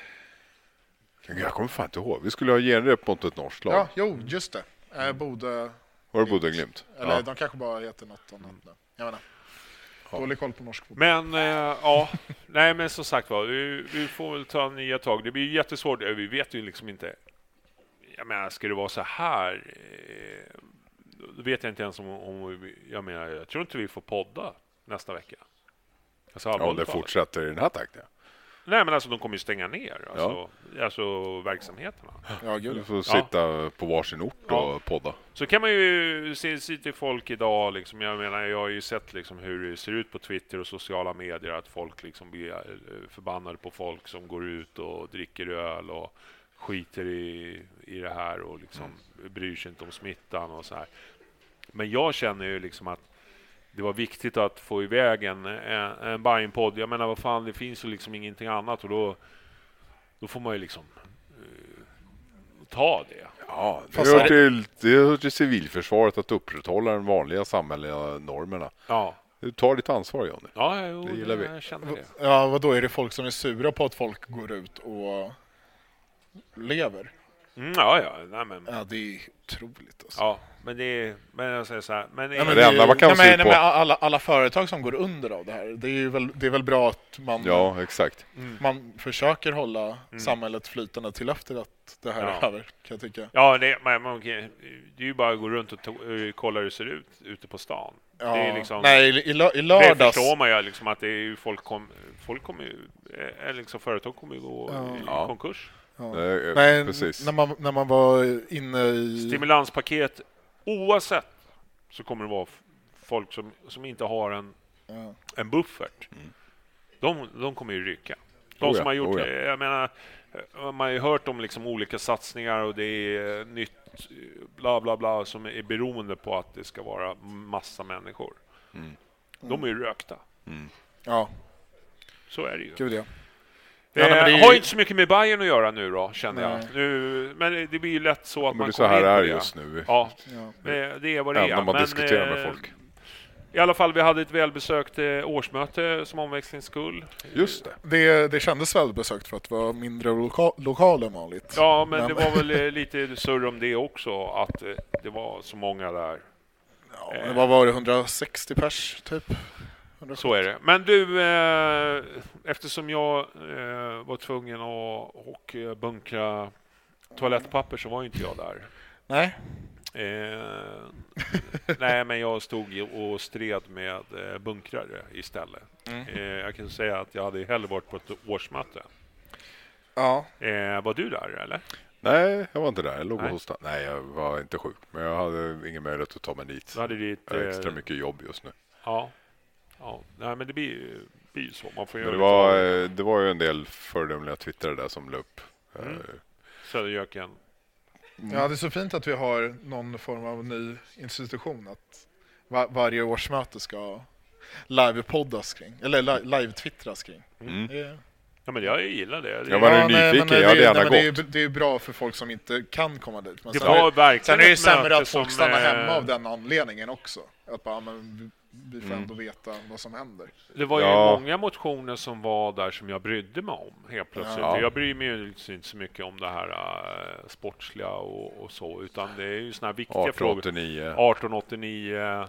Jag kommer fan inte ihåg. Vi skulle ha genrep mot ett norskt lag. Ja, jo, just det. Eh, Bodø... Var det Bodø Glimt? Eller Ja. de kanske bara heter något annat. Mm. Jag vet inte. Ja. Dålig koll på norsk fotboll. Men eh, ja, nej men som sagt var, vi, vi får väl ta nya tag. Det blir jättesvårt. Vi vet ju liksom inte. Jag menar, ska det vara så här? Eh, då vet jag inte ens om, om vi, jag menar, jag tror inte vi får podda nästa vecka. Alltså, Ja, det fortsätter i den här takten. Nej, men alltså de kommer ju stänga ner. Alltså, ja. alltså verksamheterna. Ja, gud. Du får sitta på varsin ort Ja. och podda. Så kan man ju se, se till folk idag, liksom, jag menar, jag har ju sett liksom hur det ser ut på Twitter och sociala medier, att folk liksom blir förbannade på folk som går ut och dricker öl och skiter i, i det här och liksom mm. bryr sig inte om smittan och så här. Men jag känner ju liksom att det var viktigt att få iväg en, en, en Bayern-podd. Jag menar, vad fan, det finns ju liksom ingenting annat och då, då får man ju liksom uh, ta det. Ja, det Fast hör, är till, det hör till civilförsvaret att upprätthålla de vanliga samhälleliga normerna. Ja. Du tar ditt ansvar, Johnny. Ja, jo, Det gillar vi. jag känner det. Ja, vad då är det folk som är sura på att folk går ut och lever? Mm, ja, ja, nej, men, Ja, det är otroligt. Alltså. ja, men det är, men jag säger så här, men, Ja, men det enda man kan nej, se men, på- nej, men alla, alla företag som går under av det här, det är ju väl, det är väl bra att man, Ja, exakt. man försöker hålla Mm. samhället flytande till efter att det här Ja. är över, kan jag tycka. ja, det, man, man, det är ju bara att gå runt och to- eh, kolla hur det ser ut ute på stan. Ja. Det är liksom, Nej, i, i, lö- i det lördags... förstår man ju liksom att det är ju folk kom, folk kommer ju, eh, liksom företag kommer ju gå Ja. i Ja. konkurs. Ja. Nej, Men precis. när man, när man var inne i... Stimulanspaket, oavsett så kommer det vara f- folk som, som inte har en, Ja. en buffert. Mm. De, de kommer ju rycka. De Oh ja, som har gjort oh ja. det, jag menar, man har ju hört om liksom olika satsningar och det är nytt bla bla bla som är beroende på att det ska vara massa människor. Mm. De är ju rökta. Mm. Ja, Så är det ju. gud ja. Eh, Ja, nej, men det är ju- Har inte så mycket med Bayern att göra nu då, känner jag. Nej. Nu, men det blir ju lätt så att Men man det är så kommer här in på är det. just nu. Ja, Ja. det, det är vad det Även är. om man Men, diskuterar med eh, folk. I alla fall, vi hade ett välbesökt eh, årsmöte som omväxlingsskull. Just det. Det, det kändes välbesökt för att det var mindre loka, lokal än vanligt. Ja, men, Men- det var väl eh, lite surr om det också, att eh, det var så många där. Ja, men vad var det, hundrasextio pers typ? hundrasjuttio. Så är det. Men du, eh, eftersom jag eh, var tvungen att och eh, bunkra toalettpapper så var inte jag där. Nej, Eh, nej, men jag stod ju och stred med eh, bunkrare istället. Mm. Eh, jag kan säga att jag hade hellre varit på ett årsmöte. ja. Eh, var du där, eller? Nej, jag var inte där. Jag låg och Nej. hostade. Nej, jag var inte sjuk. Men jag hade ingen möjlighet att ta mig dit. Du hade ditt... Jag har Eh, extra mycket jobb just nu. ja. Ja, nej, men det blir ju blir ju så. Man får Men göra det lite var, vad- eh, det var ju en del föredömliga twittrare där som la upp. Mm. Eh, Söderjöken. Ja, det är så fint att vi har någon form av ny institution att va- varje årsmöte ska live-poddas kring, eller li- live-twittras kring. Mm. Det, Ja, men jag gillar det. det Jag var nej, nyfiken, men jag hade det, gärna nej, men det, gått. är, det är bra för folk som inte kan komma dit. Men det sen, var verkligen sen är det ju ett sämre möte att folk som, stannar eh, hemma av den anledningen också. Att bara, men vi, vi får Mm. ändå veta vad som händer. Det var ju Ja. många motioner som var där som jag brydde mig om helt plötsligt. Ja. Jag bryr mig ju inte så mycket om det här uh, sportsliga och, och så, utan det är ju såna här viktiga arton frågor. åttionio. arton åttionio,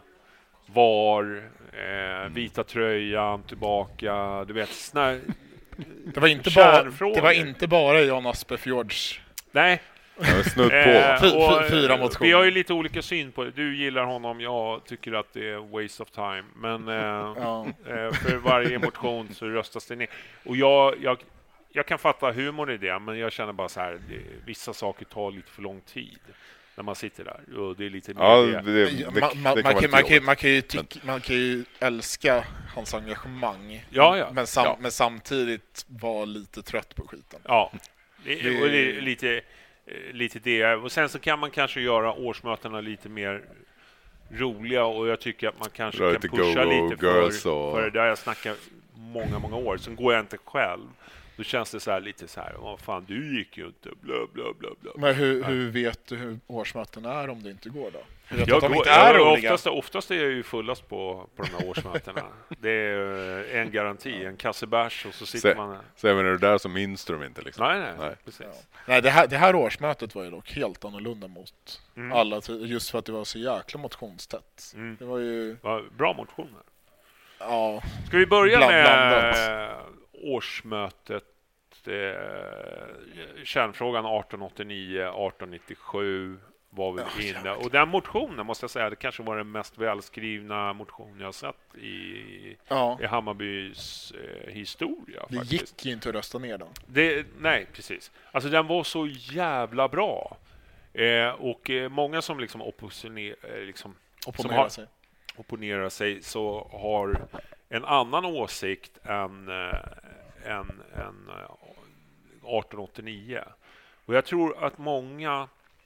V A R, eh, Mm. vita tröjan tillbaka, du vet, såna här, Det var inte bara, Kärnfrågor. det var inte bara Jan Aspefjords. nej. Jag var snudd på. Eh, Fy- och, fy- fyra eh, motioner. Vi har ju lite olika syn på det. Du gillar honom, jag tycker att det är waste of time. Men eh, Ja. eh, för varje motion så röstas det ner. Och jag, jag, jag kan fatta humor i det, men jag känner bara så här, det, vissa saker tar lite för lång tid när man sitter där. Och det är lite Ja, mer det, det. det, det, Man, man, det man, kan kan, vara man, lite kan, man, kan ju jobbigt. tyck, man kan ju älska hans engagemang. Ja, ja. Men, sam, Ja. men samtidigt vara lite trött på skiten. Ja, det, Det- och det är lite... lite det. Och sen så kan man kanske göra årsmötena lite mer roliga, och jag tycker att man kanske Right, kan pusha go, lite för, och... för det där jag snackar många, många år. Sen går jag inte själv. Då känns det så här lite så här, vad fan, du gick ju inte, bla bla bla bla. Men hur, hur vet du hur årsmötena är om det inte går då? Jag jag går, inte är jag, oftast, oftast är jag ju fullast på, på de här årsmötena. Det är en garanti, en kassebärs, och så sitter så, man... Så även är det där så minns de inte liksom? Nej, nej, nej. Precis. Ja. Nej, det här, det här årsmötet var ju dock helt annorlunda mot mm. alla, just för att det var så jäkla motionstätt. Mm. Det var ju... Ja, bra motioner. Ja. Ska vi börja bland, med blandat. årsmötet? Eh, kärnfrågan arton åttionio, arton nittiosju var vi ja, inne. Och den motionen, måste jag säga, det kanske var den mest välskrivna motion jag har sett i, ja. i Hammarbys eh, historia. Det faktiskt. gick ju inte att rösta ner den. Det, nej, precis. Alltså den var så jävla bra. Eh, och eh, många som liksom, opponer, eh, liksom opponerar sig. opponerar sig så har en annan åsikt än, eh, än, än eh, arton åttionio. Och jag tror att många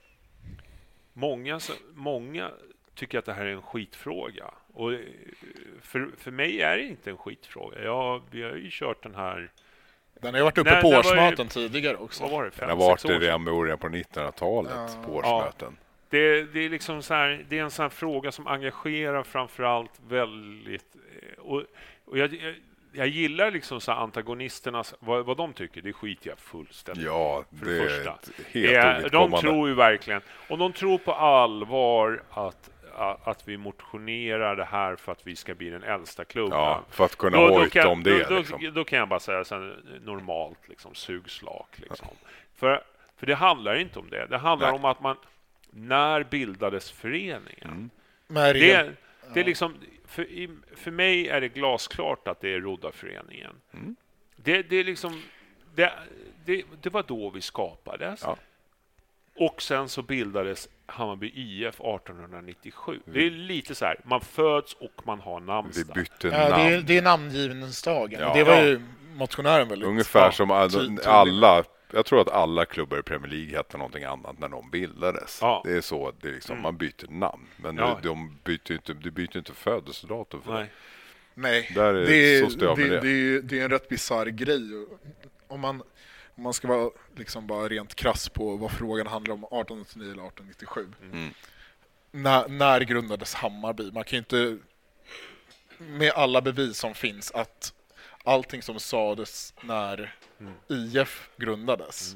Många, många tycker att det här är en skitfråga. Och för, för mig är det inte en skitfråga. Jag, vi har ju kört den här... Den har ju varit uppe när, på när årsmöten tidigare också. Vad var det? Fem, den har varit sex år det redan början på nittonhundratalet ja. på årsmöten. Ja, det, det, är liksom så här, det är en sån här fråga som engagerar framförallt väldigt... Och, och jag... jag Jag gillar liksom så antagonisternas, vad, vad de tycker, det skiter jag fullständigt. Ja, för det, det är första. helt Det är, de ovidkommande. tror ju verkligen, och de tror på allvar att, att vi motionerar det här för att vi ska bli den äldsta klubben. Ja, för att kunna då, då hojta kan, om det. Då, liksom. då, då kan jag bara säga sen, normalt liksom, sugslak. Liksom. Ja. För, för det handlar inte om det. Det handlar Nej. om att man, när bildades föreningen? Mm. Det, det är liksom... För, för mig är det glasklart att det är Roddarföreningen. Mm. Det, det, är liksom, det, det, det var då vi skapades. Ja. Och sen så bildades Hammarby I F arton nittiosju. Mm. Det är lite så här, man föds och man har namnsdag. Vi bytte ja, namn. Det är, det är namngivningsdagen. Ja. Det var ju motionären väldigt... Ungefär ja, som alla, alla... Jag tror att alla klubbar i Premier League hette någonting annat när de bildades. Ja. Det är så att det är liksom, mm. man byter namn. Men ja. de byter inte, du byter inte födelsedatum för Nej. Nej, Där är det, är, så det, det. Det, är, det är en rätt bizarr grej. Om man, om man ska vara liksom bara rent krass på vad frågan handlar om, arton åttionio eller arton nittiosju. Mm. När, när grundades Hammarby? Man kan ju inte, med alla bevis som finns, att allting som sades när mm. I F grundades.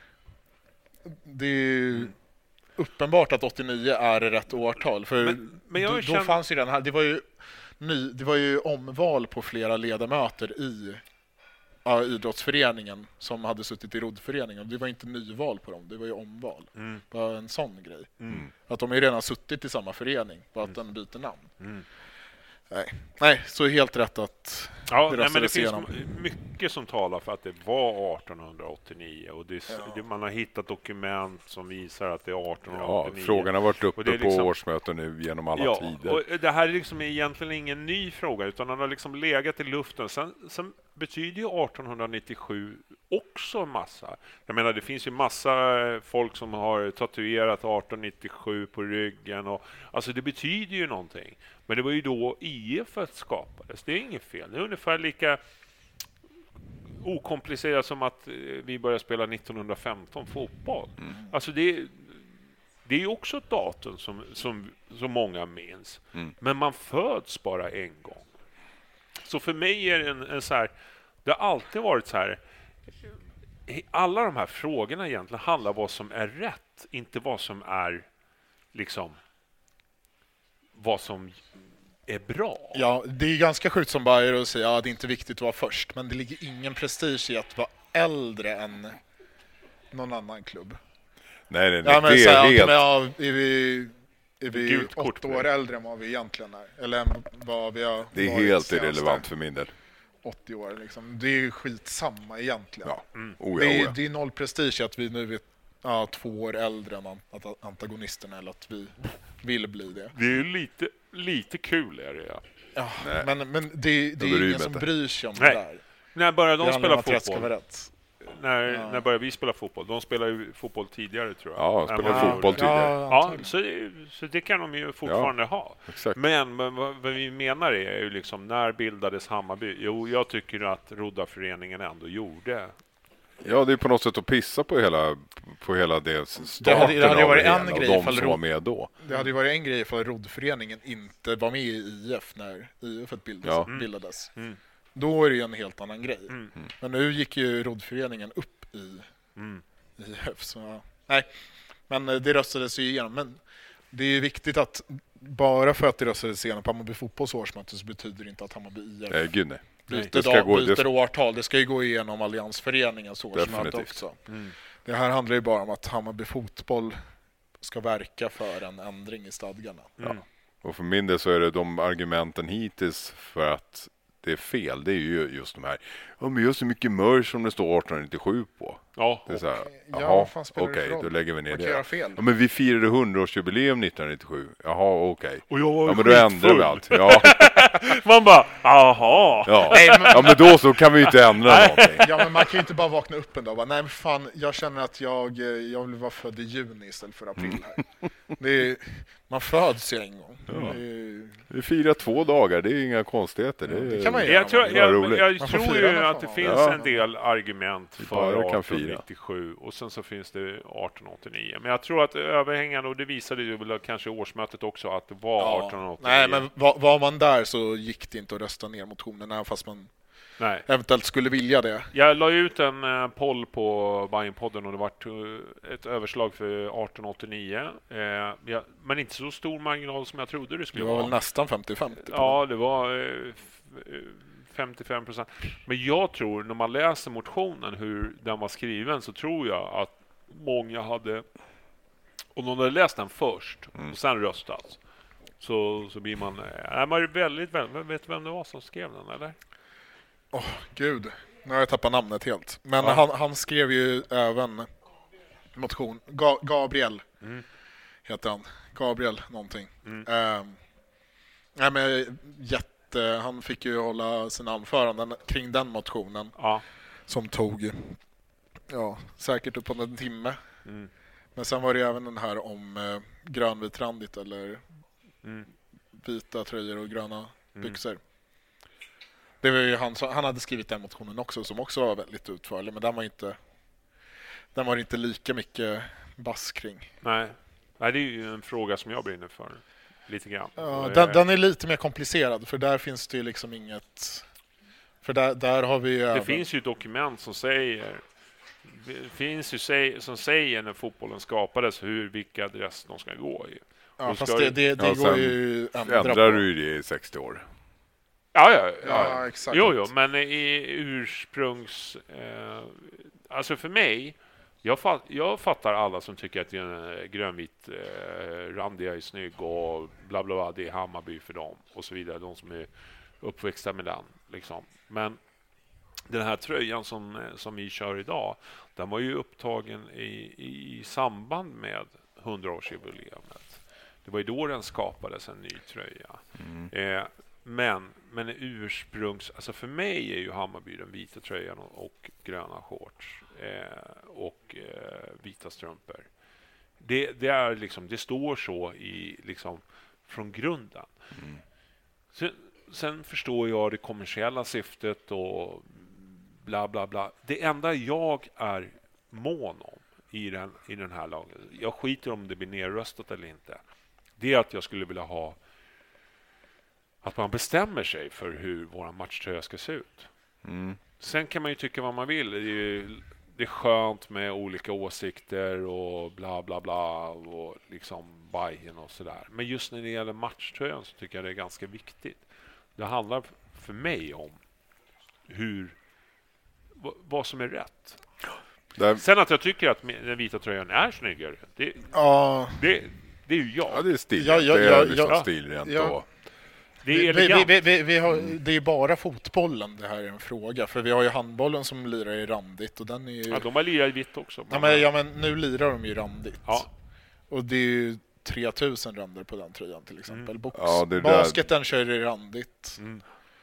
Mm. Det är mm. uppenbart att åttionio är rätt årtal. För men, men jag då, känner... då fanns ju den här, det var ju ny, det var ju omval på flera ledamöter i ja, idrottsföreningen som hade suttit i roddföreningen. Det var inte nyval på dem, det var ju omval. Mm. Bara en sån grej. Mm. Att de är redan suttit i samma förening, bara att den byter namn. Mm. Nej. Nej, så helt rätt att ja, det, nej, men det finns igenom. mycket som talar för att det var arton åttionio och det, ja. det, man har hittat dokument som visar att det är arton åttionio. Ja, frågan har varit uppe liksom, på årsmöten nu genom alla ja, tider. Och det här är liksom egentligen ingen ny fråga utan den har liksom legat i luften. Sen, sen betyder ju arton nittiosju också en massa. Jag menar det finns ju massa folk som har tatuerat arton nittiosju på ryggen och alltså det betyder ju någonting. Men det var ju då I F skapades. Det är inget fel. Det är ungefär lika okomplicerat som att vi började spela nittonhundrafemton fotboll. Mm. Alltså det, det är ju också ett datum som, som, som många minns. Mm. Men man föds bara en gång. Så för mig är det en, en så här... Det har alltid varit så här... Alla de här frågorna egentligen handlar om vad som är rätt. Inte vad som är liksom... vad som är bra. Ja, det är ganska sjukt som Bayer att säga att ja, det är inte viktigt att vara först. Men det ligger ingen prestige i att vara äldre än någon annan klubb. Nej, nej, nej. Ja, men det så är här, helt... men, ja, är vi, är vi kort åtta år äldre än vad vi egentligen är? Eller vad vi har det är helt irrelevant för min del. åttio år liksom. Det är ju skitsamma egentligen. Ja. Mm. Oh, ja, det, är, oh, ja. det är noll prestige att vi nu är ja, två år äldre än antagonisterna eller att vi vill bli det. Det är ju lite, lite kul är det, ja. Ja, men, men det, det är ingen som bryr sig om Nej. det där. När började de spela fotboll? Ska vara rätt. när, Ja. när började vi spela fotboll? De spelar ju fotboll tidigare, tror jag. Ja, de spelar Ja, fotboll tidigare. Ja, Ja, antagligen. så, så det kan de ju fortfarande ha. Exakt. Men, men vad, vad vi menar är ju liksom, när bildades Hammarby? Jo, jag tycker att Roddarföreningen ändå gjorde. Ja, det är på något sätt att pissa på hela, på hela det starten Det hade- det hade av varit hela, en och grej de ifall som Rod- var med då. Det hade ju varit en grej ifall Roddföreningen inte var med i I F när I F bildades. Ja. Mm. bildades. Mm. Då är det ju en helt annan grej. Mm. Men nu gick ju Roddföreningen upp i Mm. I F. Så, ja. Nej, men eh, det röstades ju igenom. Men det är ju viktigt att bara för att det röstades igenom på Hammarby fotbolls årsmöte så betyder det inte att Hammarby I F Eh, gud nej. byter, Det ska dag, gå- det byter ska- årtal. Det ska ju gå igenom Alliansföreningens årsmöte Definitivt. också. Mm. Det här handlar ju bara om att Hammarby fotboll ska verka för en ändring i stadgarna. Mm. Och för min del så är det de argumenten hittills för att det är fel. Det är ju just de här. Ja, men jag så mycket mör som det står arton nittiosju på. Ja, Det är så här, Ja, jaha, vad fan spelar det okej, för roll? då lägger vi ner Man kan det. göra fel. Ja, men vi firade hundraårsjubileum nittonhundranittiosju. Jaha, okej. och jag var Ja, ju men då ändrar vi skitfull. allt. Ja, Man bara, aha. ja. Nej, men, ja, men då så kan vi ju inte ändra någonting. ja, men man kan ju inte bara vakna upp en dag och bara, nej men fan, jag känner att jag, eh, jag vill vara född i juni istället för april här. Det är, man föds ju en gång. Ja. Det är, Vi firar två dagar, det är inga konstigheter. Det, är, det kan man göra. Jag tror, Det var jag, roligt. jag Man får tror fira ju när att det fan. finns Ja. en del argument Vi för bara kan arton fira. nittiosju och sen så finns det arton åttionio. Men jag tror att överhängande, och det visade ju väl kanske årsmötet också, att det var ja. arton åttionio. Nej, men var, var man där så gick det inte att rösta ner motionen, även fast man Nej. eventuellt skulle vilja det. Jag la ut en uh, poll på Bajenpodden och det var uh, ett överslag för arton åttionio. Uh, ja, men inte så stor marginal som jag trodde det Det skulle var vara. väl nästan femtio femtio. Ja, det var uh, f- uh, femtiofem procent. Men jag tror, när man läser motionen, hur den var skriven, så tror jag att många hade, om de hade läst den först och sen röstat, så, så blir man, är man väldigt, väldigt, vet du vem det var som skrev den, eller? Åh, gud. Nu har jag tappat namnet helt. Men Ja. han, han skrev ju även motion. Ga, Gabriel Mm. heter han. Gabriel någonting. Mm. Ehm, nej, men jätte, han fick ju hålla sina anföranden kring den motionen Ja. som tog ja, säkert upp på en timme. Mm. Men sen var det ju även den här om eh, grönvitrandigt eller Mm. vita tröjor och gröna Mm. byxor. Det var ju han, som- han hade skrivit den motionen också, som också var väldigt utförlig, men den var inte den var inte lika mycket bass kring. Nej. Nej, det är ju en fråga som jag brinner för lite grann. Ja, Och, den, eh, den är lite mer komplicerad, för där finns det ju liksom inget, för där, där har vi ju Det även, finns ju ett dokument som säger det finns ju säg, som säger när fotbollen skapades hur vilka adress de ska gå i. ja, och fast ska det, ju- det, det Ja, går sen ju ändra Ändrar på. du ju det i sextio år? Ja, ja, ja. Ja, exakt. Jo, jo, men i ursprungs... Eh, alltså för mig, jag, fatt, jag fattar alla som tycker att den grönvit eh, randiga är snygg och bla bla bla, det är Hammarby för dem och så vidare, de som är uppväxta med den. Liksom. Men den här tröjan som, som vi kör idag, den var ju upptagen i, i samband med hundraårsjubileumet. Det var ju då den skapades, en ny tröja. Mm. Eh, men, men ursprungs... Alltså för mig är ju Hammarby den vita tröjan och, och gröna shorts eh, och eh, vita strumpor. Det, det är liksom, det står så i liksom från grunden. Mm. Sen, sen förstår jag det kommersiella syftet och bla bla bla. Det enda jag är mån om i den, i den här lagen, jag skiter om det blir nedröstat eller inte, det är att jag skulle vilja ha att man bestämmer sig för hur våra matchtröja ska se ut. Mm. Sen kan man ju tycka vad man vill. Det är, ju, det är skönt med olika åsikter och bla bla bla och liksom Bajen och sådär. Men just när det gäller matchtröjan så tycker jag det är ganska viktigt. Det handlar för mig om hur v- vad som är rätt. Där, Sen att jag tycker att den vita tröjan är snyggare, det, Ja, det, det är ju jag. ja, det är stil. Ja, ja, det är ja, liksom ja. stilrent. Ja. Och, Det vi, är vi, elegant. vi, vi, vi har, det är bara fotbollen det här är en fråga, för vi har ju handbollen som lirar i randigt och den är ju... Ja, de har lirat i vitt också. Ja, men, ja, men nu lirar de ju randigt. Ja. Och det är ju tre tusen rander på den tröjan till exempel. Mm. Box. Ja, det där- Basketen kör i randigt. Mm.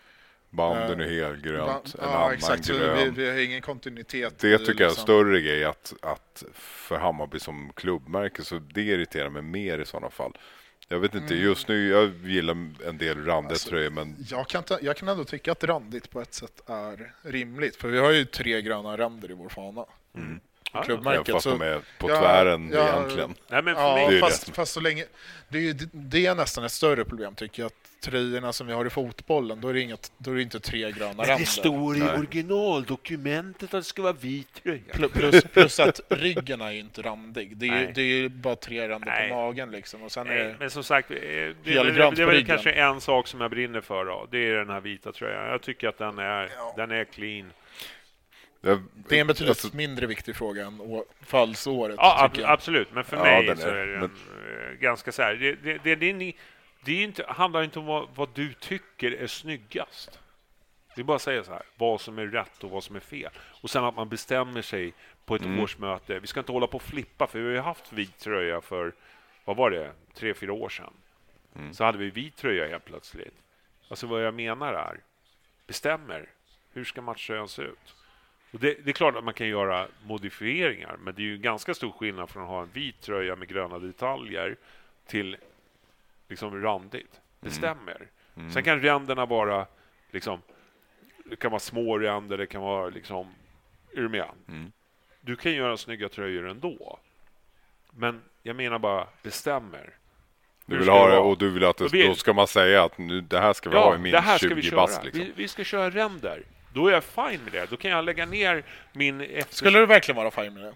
Banden är helgrönt, Ba- en ja, annan exakt. grön. Vi, vi har ingen kontinuitet. Det tycker jag är en liksom. större grej att, att för Hammarby som klubbmärke, så det irriterar mig mer i sådana fall. Jag vet inte, Mm. just nu jag gillar en del randiga Alltså, tröjor, men Jag kan, ta, jag kan ändå tycka att randigt på ett sätt är rimligt. För vi har ju tre gröna ränder i vår fana. mm. Ja, Klubbmärket. även fast så, de är på Ja, tvären ja, egentligen. Nej, men för ja, mig, det är fast, det. fast så länge... Det är, ju, det är nästan ett större problem tycker jag. Att tröjorna som vi har i fotbollen, då är det, inget, då är det inte tre gröna Men ränder. det står i Nej. originaldokumentet att det ska vara vit tröja. Pl- Plus, plus att ryggen är ju inte randig. Det är, Nej. ju, det är ju bara tre ränder Nej. på magen liksom. Och sen är nej, det, men som sagt, eh, det, det, helgrönt det är på väl ryggen. kanske en sak som jag brinner för då. Det är den här vita tröjan. Jag tycker att den är, Ja. den är clean. Jag, det är en betydligt alltså, mindre viktig fråga än å- fallsåret. Ja, ab- tycker jag. absolut. Men för Ja, mig den så är- är det en, men- eh, ganska så här. Det, det, det, det, är ni, det är inte, handlar inte om vad, vad du tycker är snyggast. Det är bara att säga så här. Vad som är rätt och vad som är fel. Och sen att man bestämmer sig på ett Mm. årsmöte. Vi ska inte hålla på och flippa. För vi har ju haft vit tröja för, vad var det? Tre, fyra år sedan. Mm. Så hade vi vit tröja helt plötsligt. Alltså vad jag menar är. Bestämmer. Hur ska matchtröjan se ut? Och det, det är klart att man kan göra modifieringar, men det är ju ganska stor skillnad från att ha en vit tröja med gröna detaljer till liksom randigt. Bestämmer. Mm. Sen kan ränderna vara liksom, det kan vara små ränder, det kan vara liksom, är du med? Mm. Du kan göra snygga tröjor ändå. Men jag menar bara, bestämmer. du Hur vill ska ha det det, vara? och du vill att det, Och vi- då ska man säga att nu, det här ska vi ha i min det här ska vi tjugo köra. bast liksom. vi, vi ska köra ränder. Då är jag fine med det. Då kan jag lägga ner min... Efter... Skulle du verkligen vara fine med det?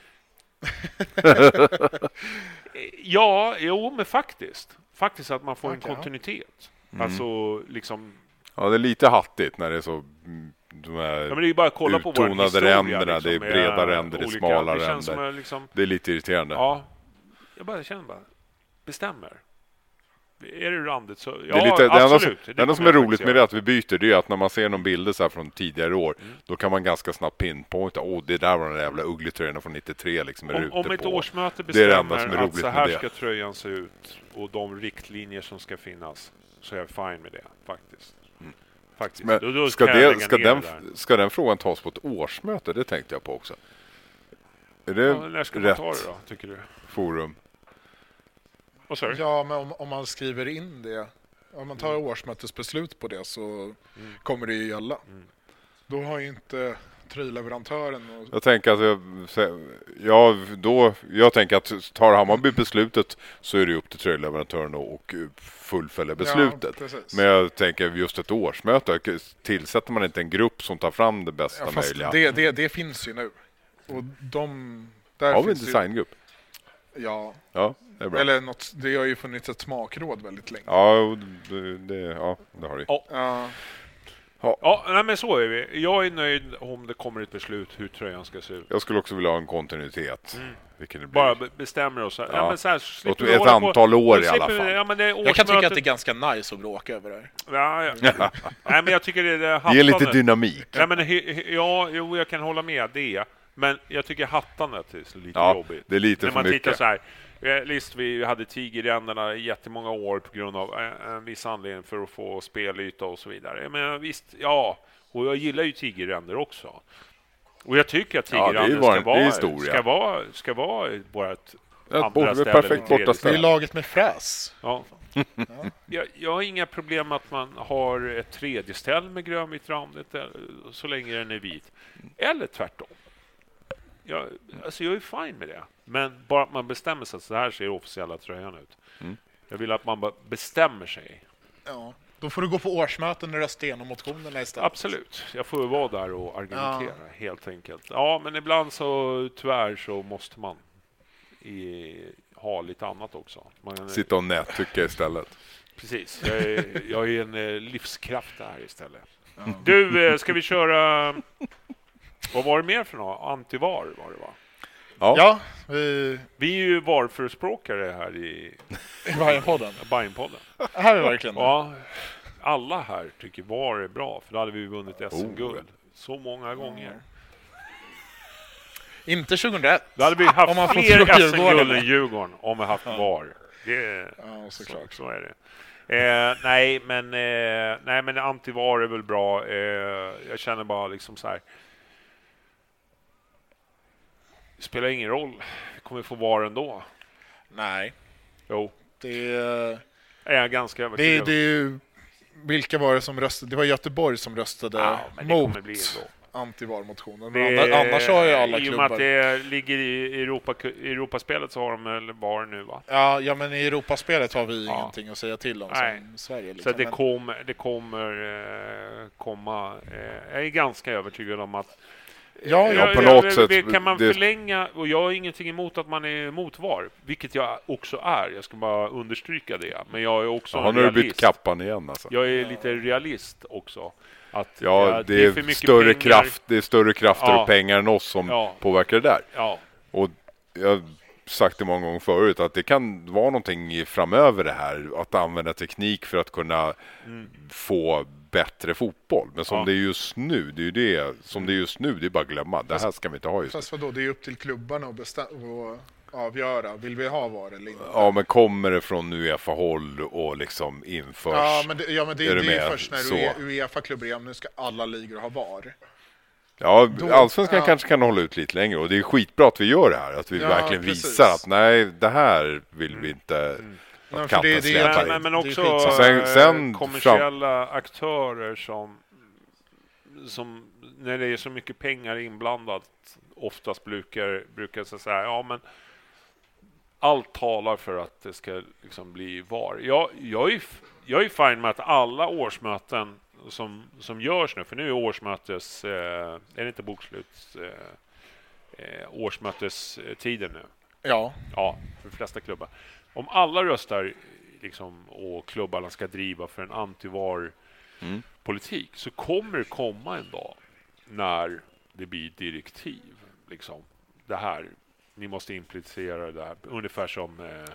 Ja, jo, men faktiskt. Faktiskt att man får en Okej, ja. kontinuitet. Mm. Alltså, liksom... Ja, det är lite hattigt när det är så mm, de här Ja, men det är ju bara att kolla på vår uttonade historia. ränderna, liksom, det är breda med ränder, det är olika- smala det känns ränder. som att liksom, Det är lite irriterande. ja, jag bara känner bara, bestämmer. Är det randigt så... Ja, det är lite, det enda som, absolut. det enda som kommer är jag roligt faktiskt med det göra. att vi byter, det är att när man ser någon bilder så här från tidigare år, Mm. då kan man ganska snabbt pinpointa, åh, det där var den där jävla uggletröjan från nittiotre liksom, med Om, rutor om ett på. årsmöte Det är det enda bestämmer som är att roligt så med här det. ska tröjan se ut och de riktlinjer som ska finnas, så är jag fine med det, faktiskt. Faktiskt. Men Då- då ska, kan jag det, lägga ska, ner den, det där. ska den frågan tas på ett årsmöte? Det tänkte jag på också. Är det Ja, när ska man rätt ta det då, tycker du? forum? Vad sa du? Ja, men om, om man skriver in det, om man tar årsmötesbeslut på det så kommer det ju gälla. Mm. Då har ju inte tröjleverantören och Jag tänker att jag, ja, då, jag tänker att tar Hammarby beslutet så är det upp till tröjleverantören och fullfölja beslutet. Ja, precis. Men jag tänker just ett årsmöte, tillsätter man inte en grupp som tar fram det bästa ja, fast möjliga? det, det, det finns ju nu. Och de... Där Har vi en finns ju- designgrupp? Ja, Ja, det är bra. eller något, det har ju funnits ett smakråd väldigt länge. Ja, och det, det, ja, det har det. Ja. Ja, Ja, nej, men så är vi. Jag är nöjd om det kommer ett beslut hur tröjan ska se ut. Jag skulle också vilja ha en kontinuitet. Mm. Vilken det blir. Bara be- bestämmer oss. Ja. Ja, men så här, slipper Låt vi ett hålla på- antal år då i alla slipper vi- fall. Ja, men det är jag kan tycka att årsmötet- det är ganska nice att bråka över det här. Ja, ja. Nej, men jag tycker det är det hattandet. Ge lite dynamik. Nej, men, he- he- ja, jo, jag kan hålla med det. Men jag tycker hattandet är så lite Ja, jobbigt. det är lite När för man tittar mycket. så här. eh, Visst, vi hade tigerränderna i jättemånga år på grund av eh, en viss anledning för att få spelyta och så vidare. Men visst, ja. Och jag gillar ju tigerränder också. Och jag tycker att Ja, det är ju tigerränder vår- ska, det är vara, historia. ska vara ska vara vårt Ja, andra borde- ställe. perfekt eller tredje borta Det är ställe. laget med fräs. Ja. Jag, jag har inga problem med att man har ett tredje ställ med grönvitt randigt eh, så länge den är vit. Eller tvärtom. Jag, alltså jag är fine med det. Men bara att man bestämmer sig att så här ser officiella tröjan ut. Mm. Jag vill att man bara bestämmer sig. Ja. Då får du gå på årsmöten och rösta igenom motionerna istället. Absolut. Jag får vara där och argumentera helt enkelt. Ja, men ibland så tyvärr så måste man i, ha lite annat också. Man, Sitta och nättycka istället. Precis. Jag är, jag är en eh, livskraft där istället. Du, eh, ska vi köra... Vad var det mer för något? Antivar var det, va? Ja. Ja, vi... Vi är ju varförespråkare här i I Bajenpodden. Bajenpodden. Här är verkligen det. Ja, alla här tycker var är bra, för då hade vi vunnit S M-guld Oh. så många gånger. Inte tjugohundraett. Då hade vi Om haft man får fler tro S M-guld Djurgården. än Djurgården om vi haft var. Det, Ja, såklart. så, så är det. Eh, nej, men eh, nej, men antivar är väl bra. Eh, jag känner bara liksom så här. Det spelar ingen roll. Vi kommer få vara ändå. Nej. Jo. Det är jag ganska övertygad. Det, det är ju, vilka var det som röstade? Det var Göteborg som röstade ja, mot antivar-motionen. Det, annars har ju alla klubbar... I och med att det ligger i Europa, Europaspelet så har de väl var nu, va? Ja, ja, men i Europaspelet har vi ja. ingenting att säga till om Nej. som Sverige. Liksom. Så det, men... kom, det kommer eh, komma... Eh, jag är ganska övertygad om att Ja, ja, på jag, något jag, sätt. Kan man det... förlänga, och jag har ingenting emot att man är emot V A R, vilket jag också är. Jag ska bara understryka det. Men jag är också ja, en nu har du realist. bytt kappan igen. Alltså. Jag är lite realist också. Att, ja, ja, det, det är, för mycket större pengar. kraft, det är större krafter ja. och pengar än oss som ja. påverkar det där. Ja. Och jag har sagt det många gånger förut att det kan vara någonting framöver det här. Att använda teknik för att kunna mm. få bättre fotboll. Men som ja. det är just nu, det är ju det som det är just nu, det är bara att glömma. Det här ska vi inte ha just nu. Fast vadå, det är upp till klubbarna att bestämma och avgöra. Vill vi ha V A R eller inte? Ja, men kommer det från UEFA-håll och liksom införs? Ja, men det, ja, men det är, är det det är först när UEFA-klubbar, nu ska alla ligor ha V A R. Ja, Då, Allsvenskan ja. kanske kan hålla ut lite längre. Och det är skitbra att vi gör det här. Att vi ja, verkligen precis. visar att nej, det här vill vi inte... Mm. Nej, för det, det är, men, men också sen, sen kommersiella fram... aktörer som, som när det är så mycket pengar inblandat oftast brukar, brukar så säga ja men allt talar för att det ska liksom bli V A R. Jag, jag, är, jag är fine med att alla årsmöten som, som görs nu, för nu är årsmötes eh, är det inte boksluts eh, eh, årsmötestiden nu. Ja. Ja, för de flesta klubbar. Om alla röstar liksom, och klubbarna ska driva för en anti-V A R-politik mm. så kommer det komma en dag när det blir direktiv. Liksom. Det här, ni måste implicera det här. Ungefär som... Eh,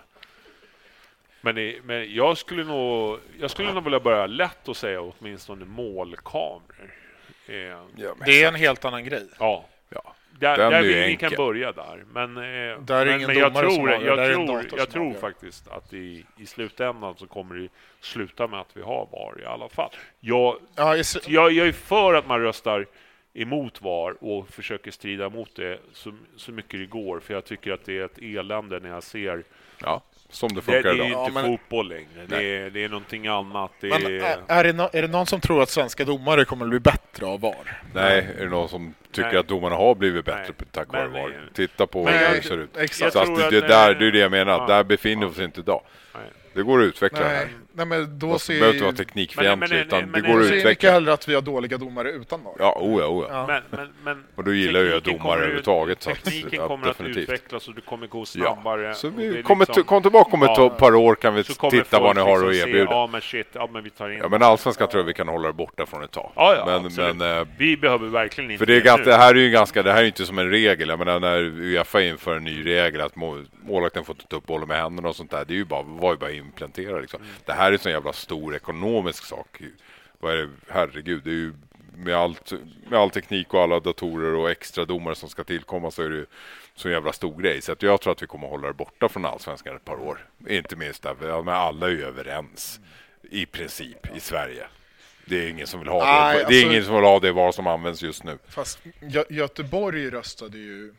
men, det, men jag skulle nog jag skulle nog vilja börja lätt att säga åtminstone målkameror. Eh, ja, det är en helt annan grej. Ja, ja. Där, där vi, vi kan börja där. Men, eh, där är men, ingen men jag tror, som jag där tror, jag tror faktiskt att i, i slutändan så kommer det sluta med att vi har V A R i alla fall. Jag, ja, jag, jag är för att man röstar emot V A R och försöker strida mot det så, så mycket det går. För jag tycker att det är ett elände när jag ser... Ja. Som det funkar det, det är idag. inte ja, men... fotboll längre. Det är, det är någonting annat. Det men, är... Är, det no- är det någon som tror att svenska domare kommer att bli bättre av V A R? Nej, är det någon som tycker Nej. att domarna har blivit bättre Nej. tack vare V A R? Titta på men, hur det ser ut. Exakt. Så att det, det, där, det är det jag menar. Ja. Där befinner vi oss inte idag. Nej. Det går att utveckla Nej. det här. Nej, men då det ser behöver inte vara teknikfientligt, utan men, det går att utveckla. mycket hellre att vi har dåliga domare utan V A R. Ja, oja, oja. Ja. Men, men, men, och då gillar jag domare överhuvudtaget. Tekniken att, kommer att, att utvecklas och det kommer gå snabbare. Ja. Så vi liksom, kommer t- kom tillbaka om ett ja, par år kan vi titta vad ni har liksom att erbjuda. Se, ja, men shit, ja, men vi tar in. Ja, men Allsvenskan tror jag vi kan hålla det borta från ett tag. Ja, ja, men, men, äh, vi behöver verkligen inte. För det, är ganska, det här är ju ganska, det här är inte som en regel. Jag menar, när UEFA inför en ny regel att mål, målvakten får ta upp bollen med händerna och sånt där. Det är ju bara, var ju bara implementera liksom. Mm. Det här är en sån jävla stor ekonomisk sak. Vad är det? Herregud, det är ju med, allt, med all teknik och alla datorer och extra domare som ska tillkomma så är det ju så jävla stor grej. Så att jag tror att vi kommer att hålla det borta från Allsvenskan ett par år. Inte minst där, men alla är ju överens i princip i Sverige. Det är ingen som vill ha Nej, det. alltså, det är ingen som vill ha det vad som används just nu. Fast Gö- Göteborg röstade ju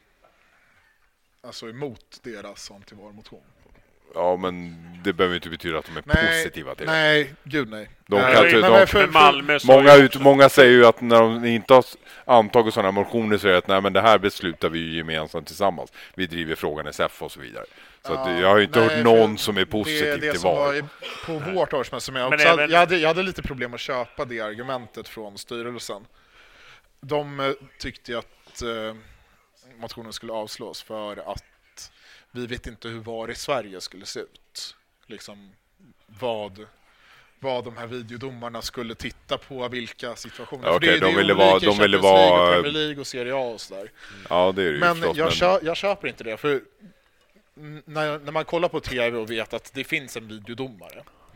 alltså emot deras anti-V A R-motion. Ja, men det behöver inte betyda att de är nej, positiva till det. Nej, gud nej. De nej, kan, nej, de, nej, de, för, för, Malmö många, ut, många säger ju att när de inte har antagit sådana motioner så är det att nej, men det här beslutar vi ju gemensamt tillsammans. Vi driver frågan S F och så vidare. Så ja, att, jag har ju inte nej, hört någon som är positiv det, det till V A R. På vårt årsmöte som jag också, även... jag, hade, jag hade lite problem att köpa det argumentet från styrelsen. De tyckte att eh, motionen skulle avslås för att vi vet inte hur V A R i Sverige skulle se ut. Liksom vad, vad de här videodomarna skulle titta på, vilka situationer. Ja, okay, det, de det ville vara, de ville vara Premier League och Serie A och så där. Mm. Ja, det är det men, förstås, jag, men kö, jag köper inte det, för när, när man kollar på T V och vet att det finns en videodomare. Mm.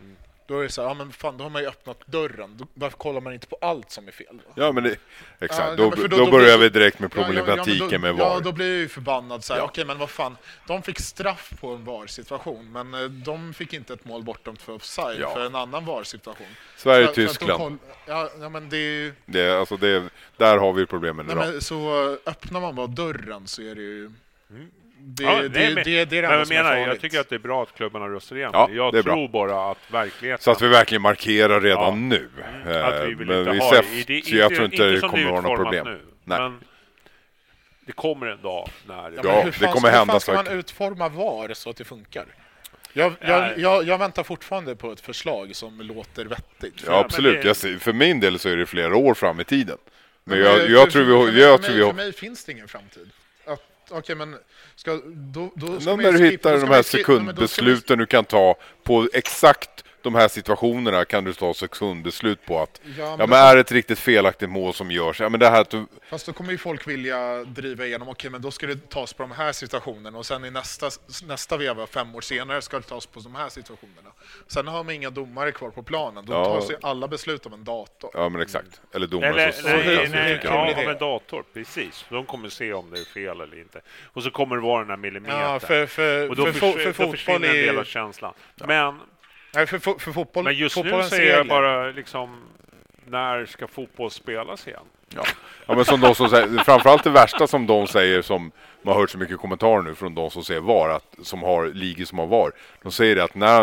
Då är det så här, ja men fan, då har man ju öppnat dörren. Då, varför kollar man inte på allt som är fel? Då? Ja, men det, exakt. Ja, då, då, då, då börjar blir, vi direkt med problematiken ja, ja, då, med V A R. Ja, då blir jag ju förbannad så här, ja. okej, men vad fan, de fick straff på en V A R-situation, men eh, de fick inte ett mål bortdömt för offside ja. för en annan V A R-situation. Sverige, för, Tyskland. Koll, ja, ja, men det, det, alltså det, där har vi problemen nej, idag. men, så öppnar man bara dörren så är det ju... Mm. Det, ja, det, nej, det, men, det, det är det men enda som menar, är farligt. Jag tycker att det är bra att klubbarna röstar igen. Ja, jag det är tror bra. bara att verkligheten... Så att vi verkligen markerar redan ja. nu. Mm, att vi vill men inte vi ha sätt, det. Det, jag tror inte, inte det kommer vara något problem. Nu. Nej. Men det kommer en dag när... Ja, ja, hur det kommer hur hända fan ska saker. man utforma V A R så att det funkar? Jag, jag, jag, jag väntar fortfarande på ett förslag som låter vettigt. Ja, absolut. det... jag, för min del så är det flera år fram i tiden. Men, men jag, för, jag för, tror vi... för, Jag för, tror mig, vi för mig finns det ingen framtid. Att, okay, men ska, då, då ska när man du skip, hittar då ska de här man skip, sekundbesluten man... du kan ta på exakt de här situationerna kan du ta sekundbeslut på att ja, men, ja, men är det ett riktigt felaktigt mål som görs? Ja, men det här att du... Fast då kommer ju folk vilja driva igenom, okej, okay, men då ska det tas på de här situationerna och sen i nästa, nästa veva, fem år senare, ska det tas på de här situationerna. Sen har man inga domare kvar på planen. Då ja. tas ju alla beslut av en dator. Ja, men exakt. Eller domare eller, som... Nej, nej, så, nej, så, ja, av en dator, precis. De kommer se om det är fel eller inte. Och så kommer det vara den här millimetern. Ja, för, för, och då, för, förs- för, för då försvinner är... en del av känslan. Ja. Men... Nej, för, för, för fotboll, men just nu säger jag bara liksom, när ska fotboll spelas igen? Ja, ja men som de som säger, framförallt det värsta som de säger, som man har hört så mycket kommentarer nu från de som säger V A R, att, som har ligor som har V A R. De säger att när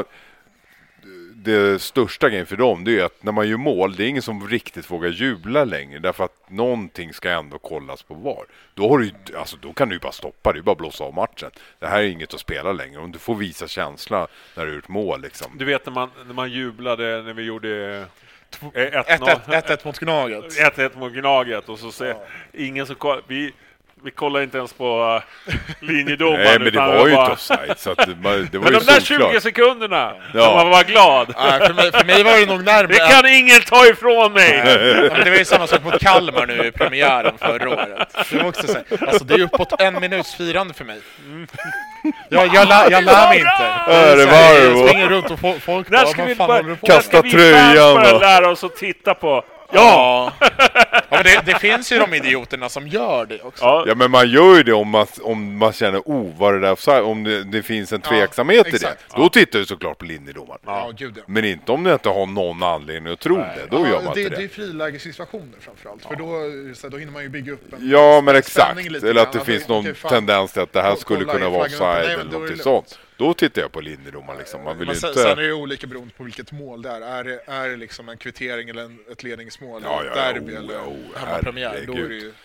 det största grejen för dem, det är att när man gör mål, det är ingen som riktigt vågar jubla längre, därför att någonting ska ändå kollas på V A R. Då, har du, alltså, då kan du ju bara stoppa det, bara blåsa av matchen. Det här är inget att spela längre. Om du får visa känsla när du har gjort mål. Liksom. Du vet när man, när man jublade när vi gjorde ett ett mot Gnaget. ett ett mot Gnaget och så säger ja. ingen som koll, vi Vi kollar inte ens på uh, linjedomaren. Nej, men det var ju bara... inte offside. Så att det, det var men ju de där solklart. tjugo sekunderna, ja. man var glad. Nej, för, mig, för mig var det nog närmare. Det kan ingen ta ifrån mig. Ja, men det var ju samma sak mot Kalmar nu i premiären förra året. Det var också så här, alltså det är uppåt en minuts firande för mig. Mm. Jag, jag, lär, jag lär mig inte. Ja, det var det. Jag springer runt och folk, folk bara, vad vi fan bara, håller du på kasta med? tröjan. Vi lära oss att titta på. Ja! ja. ja men det, det finns ju de idioterna som gör det också. Ja, ja men man gör ju det om man, om man känner, oh, vad är det där offside? Om det, det finns en tveksamhet ja, i det. Då ja. tittar du såklart på linjedomaren. Ja, gud, ja. Men inte om du inte har någon anledning att tro Nej. det. Då ja, gör man det, inte det. Det är frilägessituationer framförallt. Ja. För då, så, då hinner man ju bygga upp en Ja, men exakt. Eller att det ja, finns det, någon okay, fan, tendens till att det här skulle kunna vara offside Nej, eller något sånt. Då tittar jag på linjedomaren. Liksom. Man vill men sen, inte... sen är det olika beroende på vilket mål det är. Är det, är det liksom en kvittering eller en, ett ledningsmål? Ja, eller ja, derby oh, eller oh, hemmapremiär? Då är det ju...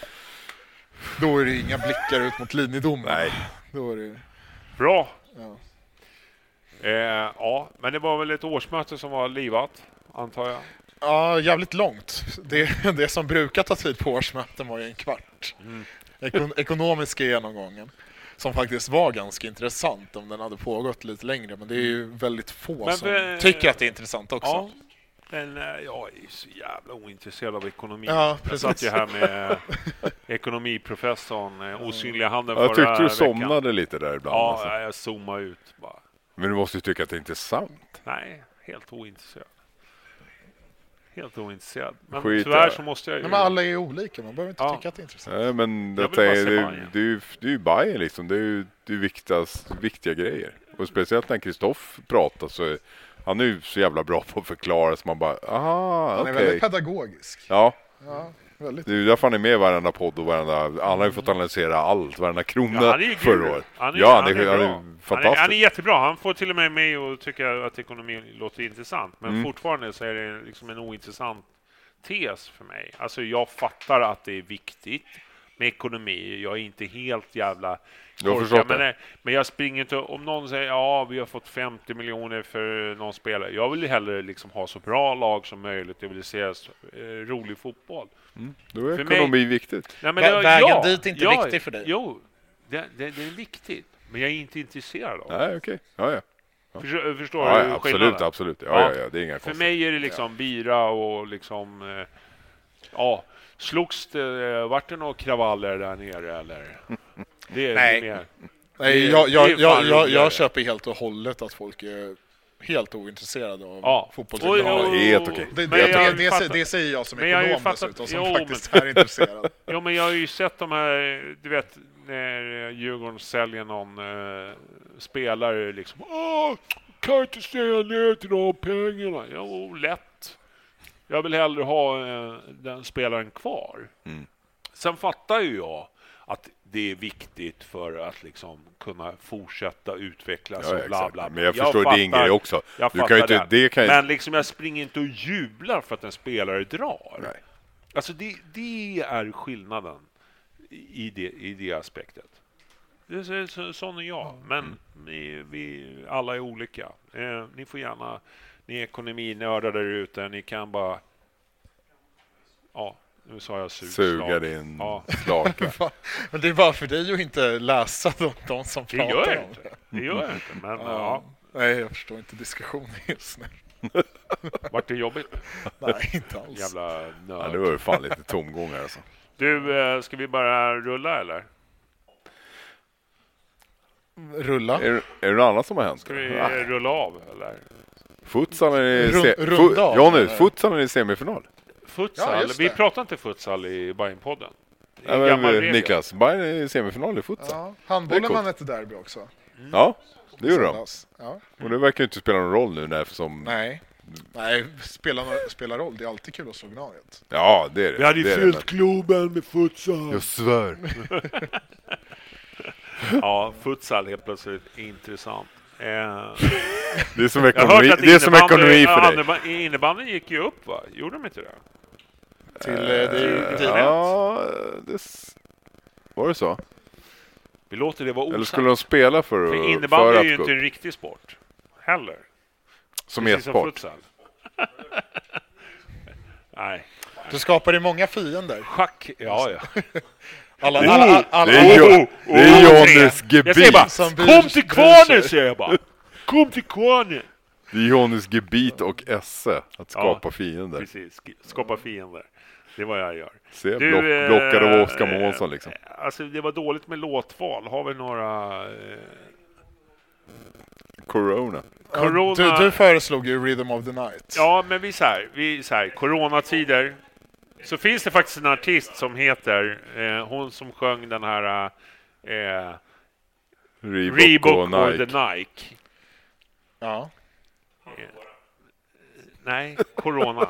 Då är det inga blickar ut mot linjedomaren. Nej. Då är det... Bra. Ja. Eh, ja, men det var väl ett årsmöte som var livat, antar jag. Ja, jävligt långt. Det, det som brukar ta tid på årsmöten var ju en kvart. Mm. Ekon- ekonomiska genomgången. Som faktiskt var ganska intressant om den hade pågått lite längre. Men det är ju väldigt få men, som äh, tycker att det är intressant också. Ja, men jag är så jävla ointresserad av ekonomi. Ja, jag satt ju här med ekonomiprofessorn, osynliga handen jag förra veckan. Jag tyckte du somnade lite där ibland. Ja, alltså. jag zoomade ut bara. Men du måste ju tycka att det är intressant. Nej, helt ointresserad. Helt ointresserad. Men Skit tyvärr där. så måste jag ju... Men alla är olika, man behöver inte ja. tycka att det är intressant. Nej, men det är, det, det, det är ju det är ju Bayern liksom. Det är ju det är viktiga, viktiga grejer. Och speciellt när Kristoff pratar så är, han är ju så jävla bra på att förklara så man bara, aha, han är okay. väldigt pedagogisk. Ja. Ja, väldigt. Det är ju därför han är med i varenda podd och varenda, alla har ju fått analysera allt, varenda krona ja, förra året. Han är, ja, han är, han är, han är, han är fantastisk. Han är, han är jättebra. Han får till och med mig och tycka att ekonomi låter intressant. Men mm. fortfarande så är det liksom en ointressant tes för mig. Alltså jag fattar att det är viktigt med ekonomi. Jag är inte helt jävla korkad, men, men jag springer inte om någon säger ja, vi har fått femtio miljoner för någon spelare. Jag vill hellre liksom ha så bra lag som möjligt. Jag vill se eh, rolig fotboll. Mm. Då är för ekonomi mig, viktigt. Nej, men det, vägen ja, dit är inte ja, viktig för dig. Jo, det, det, det är viktigt. Men jag är inte intresserad av det. Nej, okej. Okay. Ja, ja. Ja. Förstår, förstår ja, du ja, absolut, skillnaden? absolut. Ja, ja. Ja, ja, det är inga för konstigt. mig är det liksom ja. bira och liksom eh, ja, slogs det, vart det några kravaller där nere eller? Det är Nej. mer. Nej, jag, jag, jag, jag, jag köper helt och hållet att folk är helt ointresserad av ja. fotboll. Och, och, Ja, helt okej. Det, Men det, jag det, fattar- det, det säger jag som Men jag har ju ekonom fattat- dessutom, som jo, faktiskt är intresserad. Ja, men jag har ju sett de här, du vet, när Djurgården säljer någon eh, spelare liksom. Åh, kan jag inte säga ner till de pengarna? Jo, lätt. Jag vill hellre ha eh, den spelaren kvar. Mm. Sen fattar ju jag att det är viktigt för att liksom kunna fortsätta utvecklas Ja, och bla exakt. bla. Men jag Jag förstår fattar- din grej också. Jag Du kan fattar ju inte, den. det kan ju... Men liksom jag springer inte och jublar för att en spelare drar. Nej. Alltså det, det är skillnaden i det, i det aspektet. Det är så, sån är jag. Men vi, vi alla är olika. Eh, ni får gärna, ni är ekonominördar där ute, ni kan bara, ja, nu sa jag sugslag. Suga din Ja. slaka. Men det är bara för dig att inte läsa de, de som Det pratar gör jag om inte. det. Det gör jag inte. Men ja, Ja. Nej, jag förstår inte diskussionen just nu. vart det jobbigt? Nej, inte alls. Jävla Ja, nörd. det var ju fan lite tomgångar alltså. Du, eh, ska vi bara rulla eller? Rulla. Är, är det något annat som har hänt? Ska vi Nej. eh, rulla av eller? Futsalen är Rund- se- runda fu- av, Jonny, eller? futsalen är i semifinal. Futsal? Ja, just vi det. pratar inte futsal i Bajenpodden. Det är Ja, en men, gammal eh, regel. Niklas, Bayern är i semifinal i futsal. Ja, Det handbollen är coolt. vann ett derby också. Ja, det gjorde de. Söndags. Ja. Och det verkar ju inte spela någon roll nu när eftersom... Nej, Nej spelar, spelar roll. Det är alltid kul att slå Gnaget. Ja, det är det. Vi hade ju det är fyllt det. Globen med futsal. Jag svär. Ja, futsal helt plötsligt är intressant. Eh, Det är som jag har ekonomi, hört att det är som innebandy- ekonomi för ja, dig. innebandy- Innebandyn gick ju upp, va? Gjorde de inte det? Till, eh, det, till- det, Ja, det... s- Var det så? Vi låter det vara Eller osagt. skulle de spela för, För för innebandy är att ju gå inte upp? en riktig sport. Heller. Som Precis e-sport? futsal. Nej. du skapar ju många fiender. Schack, ja, ja. Alla, Det är- alla, alla, det är alla, ju- det är Johnnys Jag säger bara, gebit. som bryr- kom till bryr kvarnen, sig. säger jag bara. Kom till kvarnen. Det är Johnnys gebit och esse att skapa Ja, fiender. Precis, skapa fiender. Det är vad jag gör. Se, Du, block, eh, blockade av Oskar eh, Månsson liksom. Alltså det var dåligt med låtval. Har vi några... Eh, Corona. corona... du, du föreslog ju Rhythm of the Night. Ja, men vi så här, vi så här, coronatider. Så finns det faktiskt en artist som heter, eh, hon som sjöng den här eh, Reebok, Reebok och or Nike. the Nike. Ja. Nej, corona.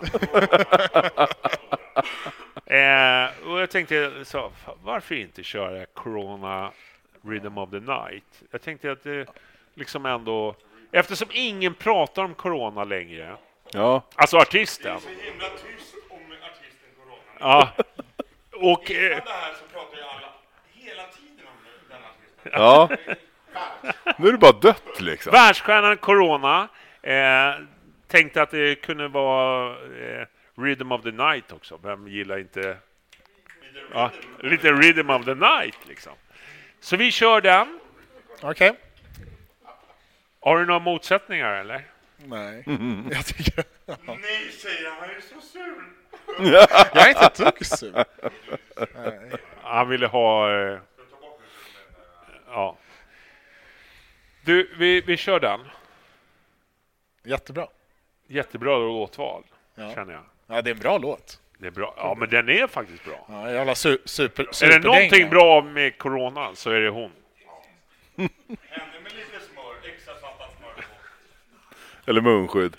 eh, och jag tänkte, så, varför inte köra Corona Rhythm of the Night? Jag tänkte att det liksom ändå, eftersom ingen pratar om corona längre, Ja, alltså artisten. Så himla tyst om artisten Corona. Ja. Och eh, Det här så pratar ju alla hela tiden om den artisten. ja. Nu är det bara dött liksom. världsstjärnan Corona eh, tänkte att det kunde vara eh, Rhythm of the Night också. Vem gillar inte ja, lite Rhythm of the Night liksom. Så vi kör den. Okej. Har du några motsättningar eller? Nej. Jag tycker... Ja. Nej, säger han, han är så sur. Jag är inte ett dugg sur. Nej. Han ville ha eh, ja. Du, vi, vi kör den. Jättebra. Jättebra låtval, Ja. känner jag. Ja, det är en bra låt. Det är bra. Ja, men den är faktiskt bra. Ja, jävla su- super, Är det superdänga. någonting bra med corona så är det hon. Henne med lite smör, extra saltat smör på. Eller munskydd.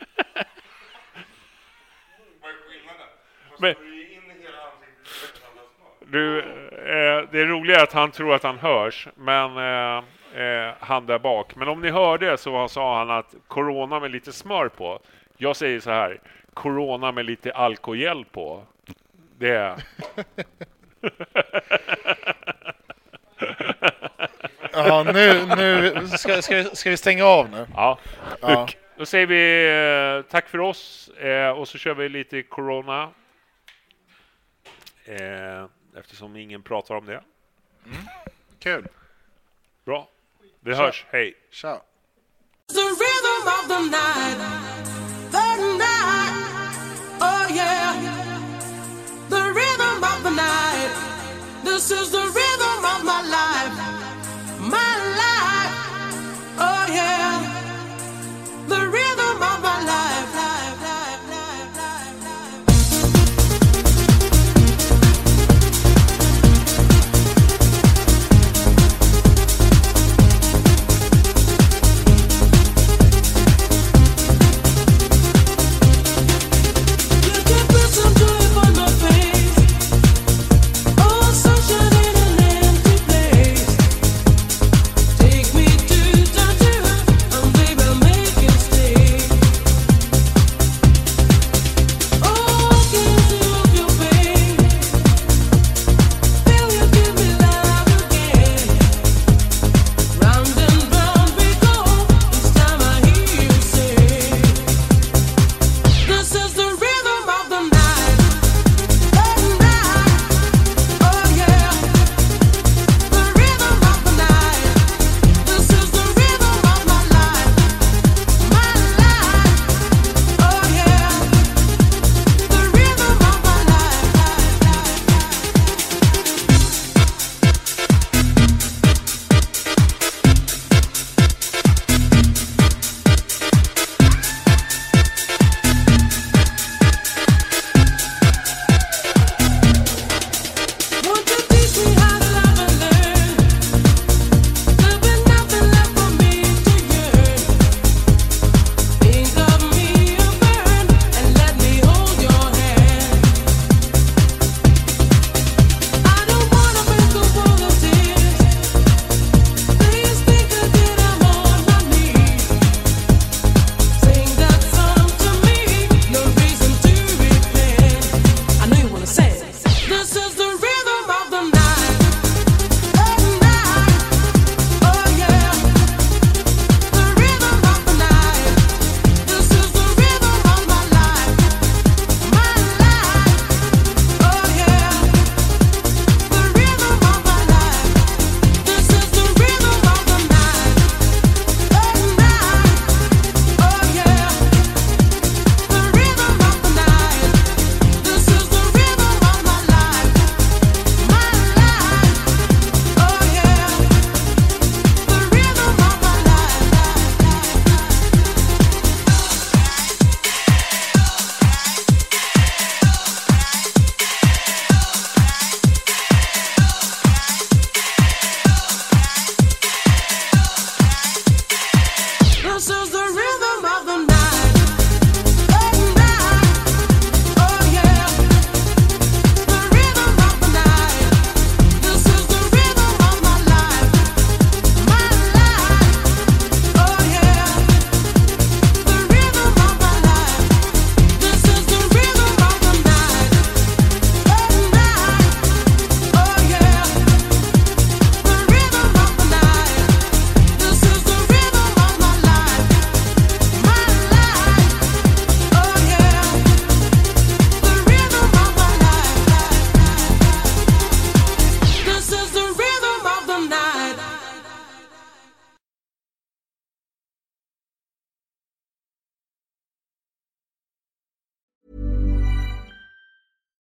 Vad är skillnaden? Man Men- smörjer ju in i hela ansiktet med extra saltat smör. Du, eh, det är roligt att han tror att han hörs, men eh, eh, han där bak. Men om ni hörde så sa han att corona med lite smör på. Jag säger så här, corona med lite alkogel på. Det är... Ja, nu, nu ska, ska, vi, ska vi stänga av nu? Ja. Ja. Då säger vi eh, tack för oss eh, och så kör vi lite corona. Eh, eftersom ingen pratar om det. Kul. Bra. Vi hörs. Hej. Tja. The rhythm of the night, the night, oh yeah. The rhythm of the night, this is the rhythm of my life, my life, oh yeah. The rhythm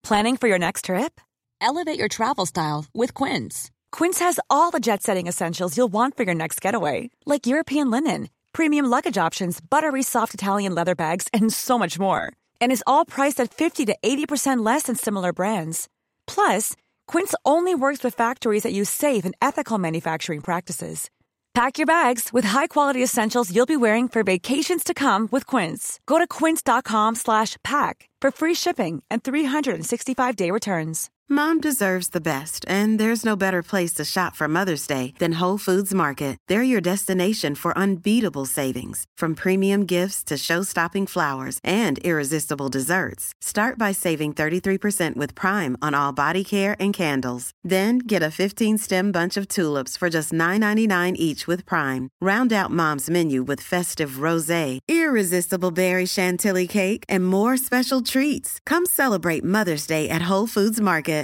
Planning for your next trip? Elevate your travel style with Quince. Quince has all the jet-setting essentials you'll want for your next getaway, like European linen, premium luggage options, buttery soft Italian leather bags, and so much more. And is all priced at fifty to eighty percent less than similar brands. Plus, Quince only works with factories that use safe and ethical manufacturing practices. Pack your bags with high-quality essentials you'll be wearing for vacations to come with Quince. Go to quince.com slash pack for free shipping and three sixty-five day returns. Mom deserves the best, and there's no better place to shop for Mother's Day than Whole Foods Market. They're your destination for unbeatable savings, from premium gifts to show-stopping flowers and irresistible desserts. Start by saving thirty-three percent with Prime on all body care and candles. Then get a fifteen-stem bunch of tulips for just nine ninety-nine each with Prime. Round out Mom's menu with festive rosé, irresistible berry chantilly cake, and more special treats. Come celebrate Mother's Day at Whole Foods Market.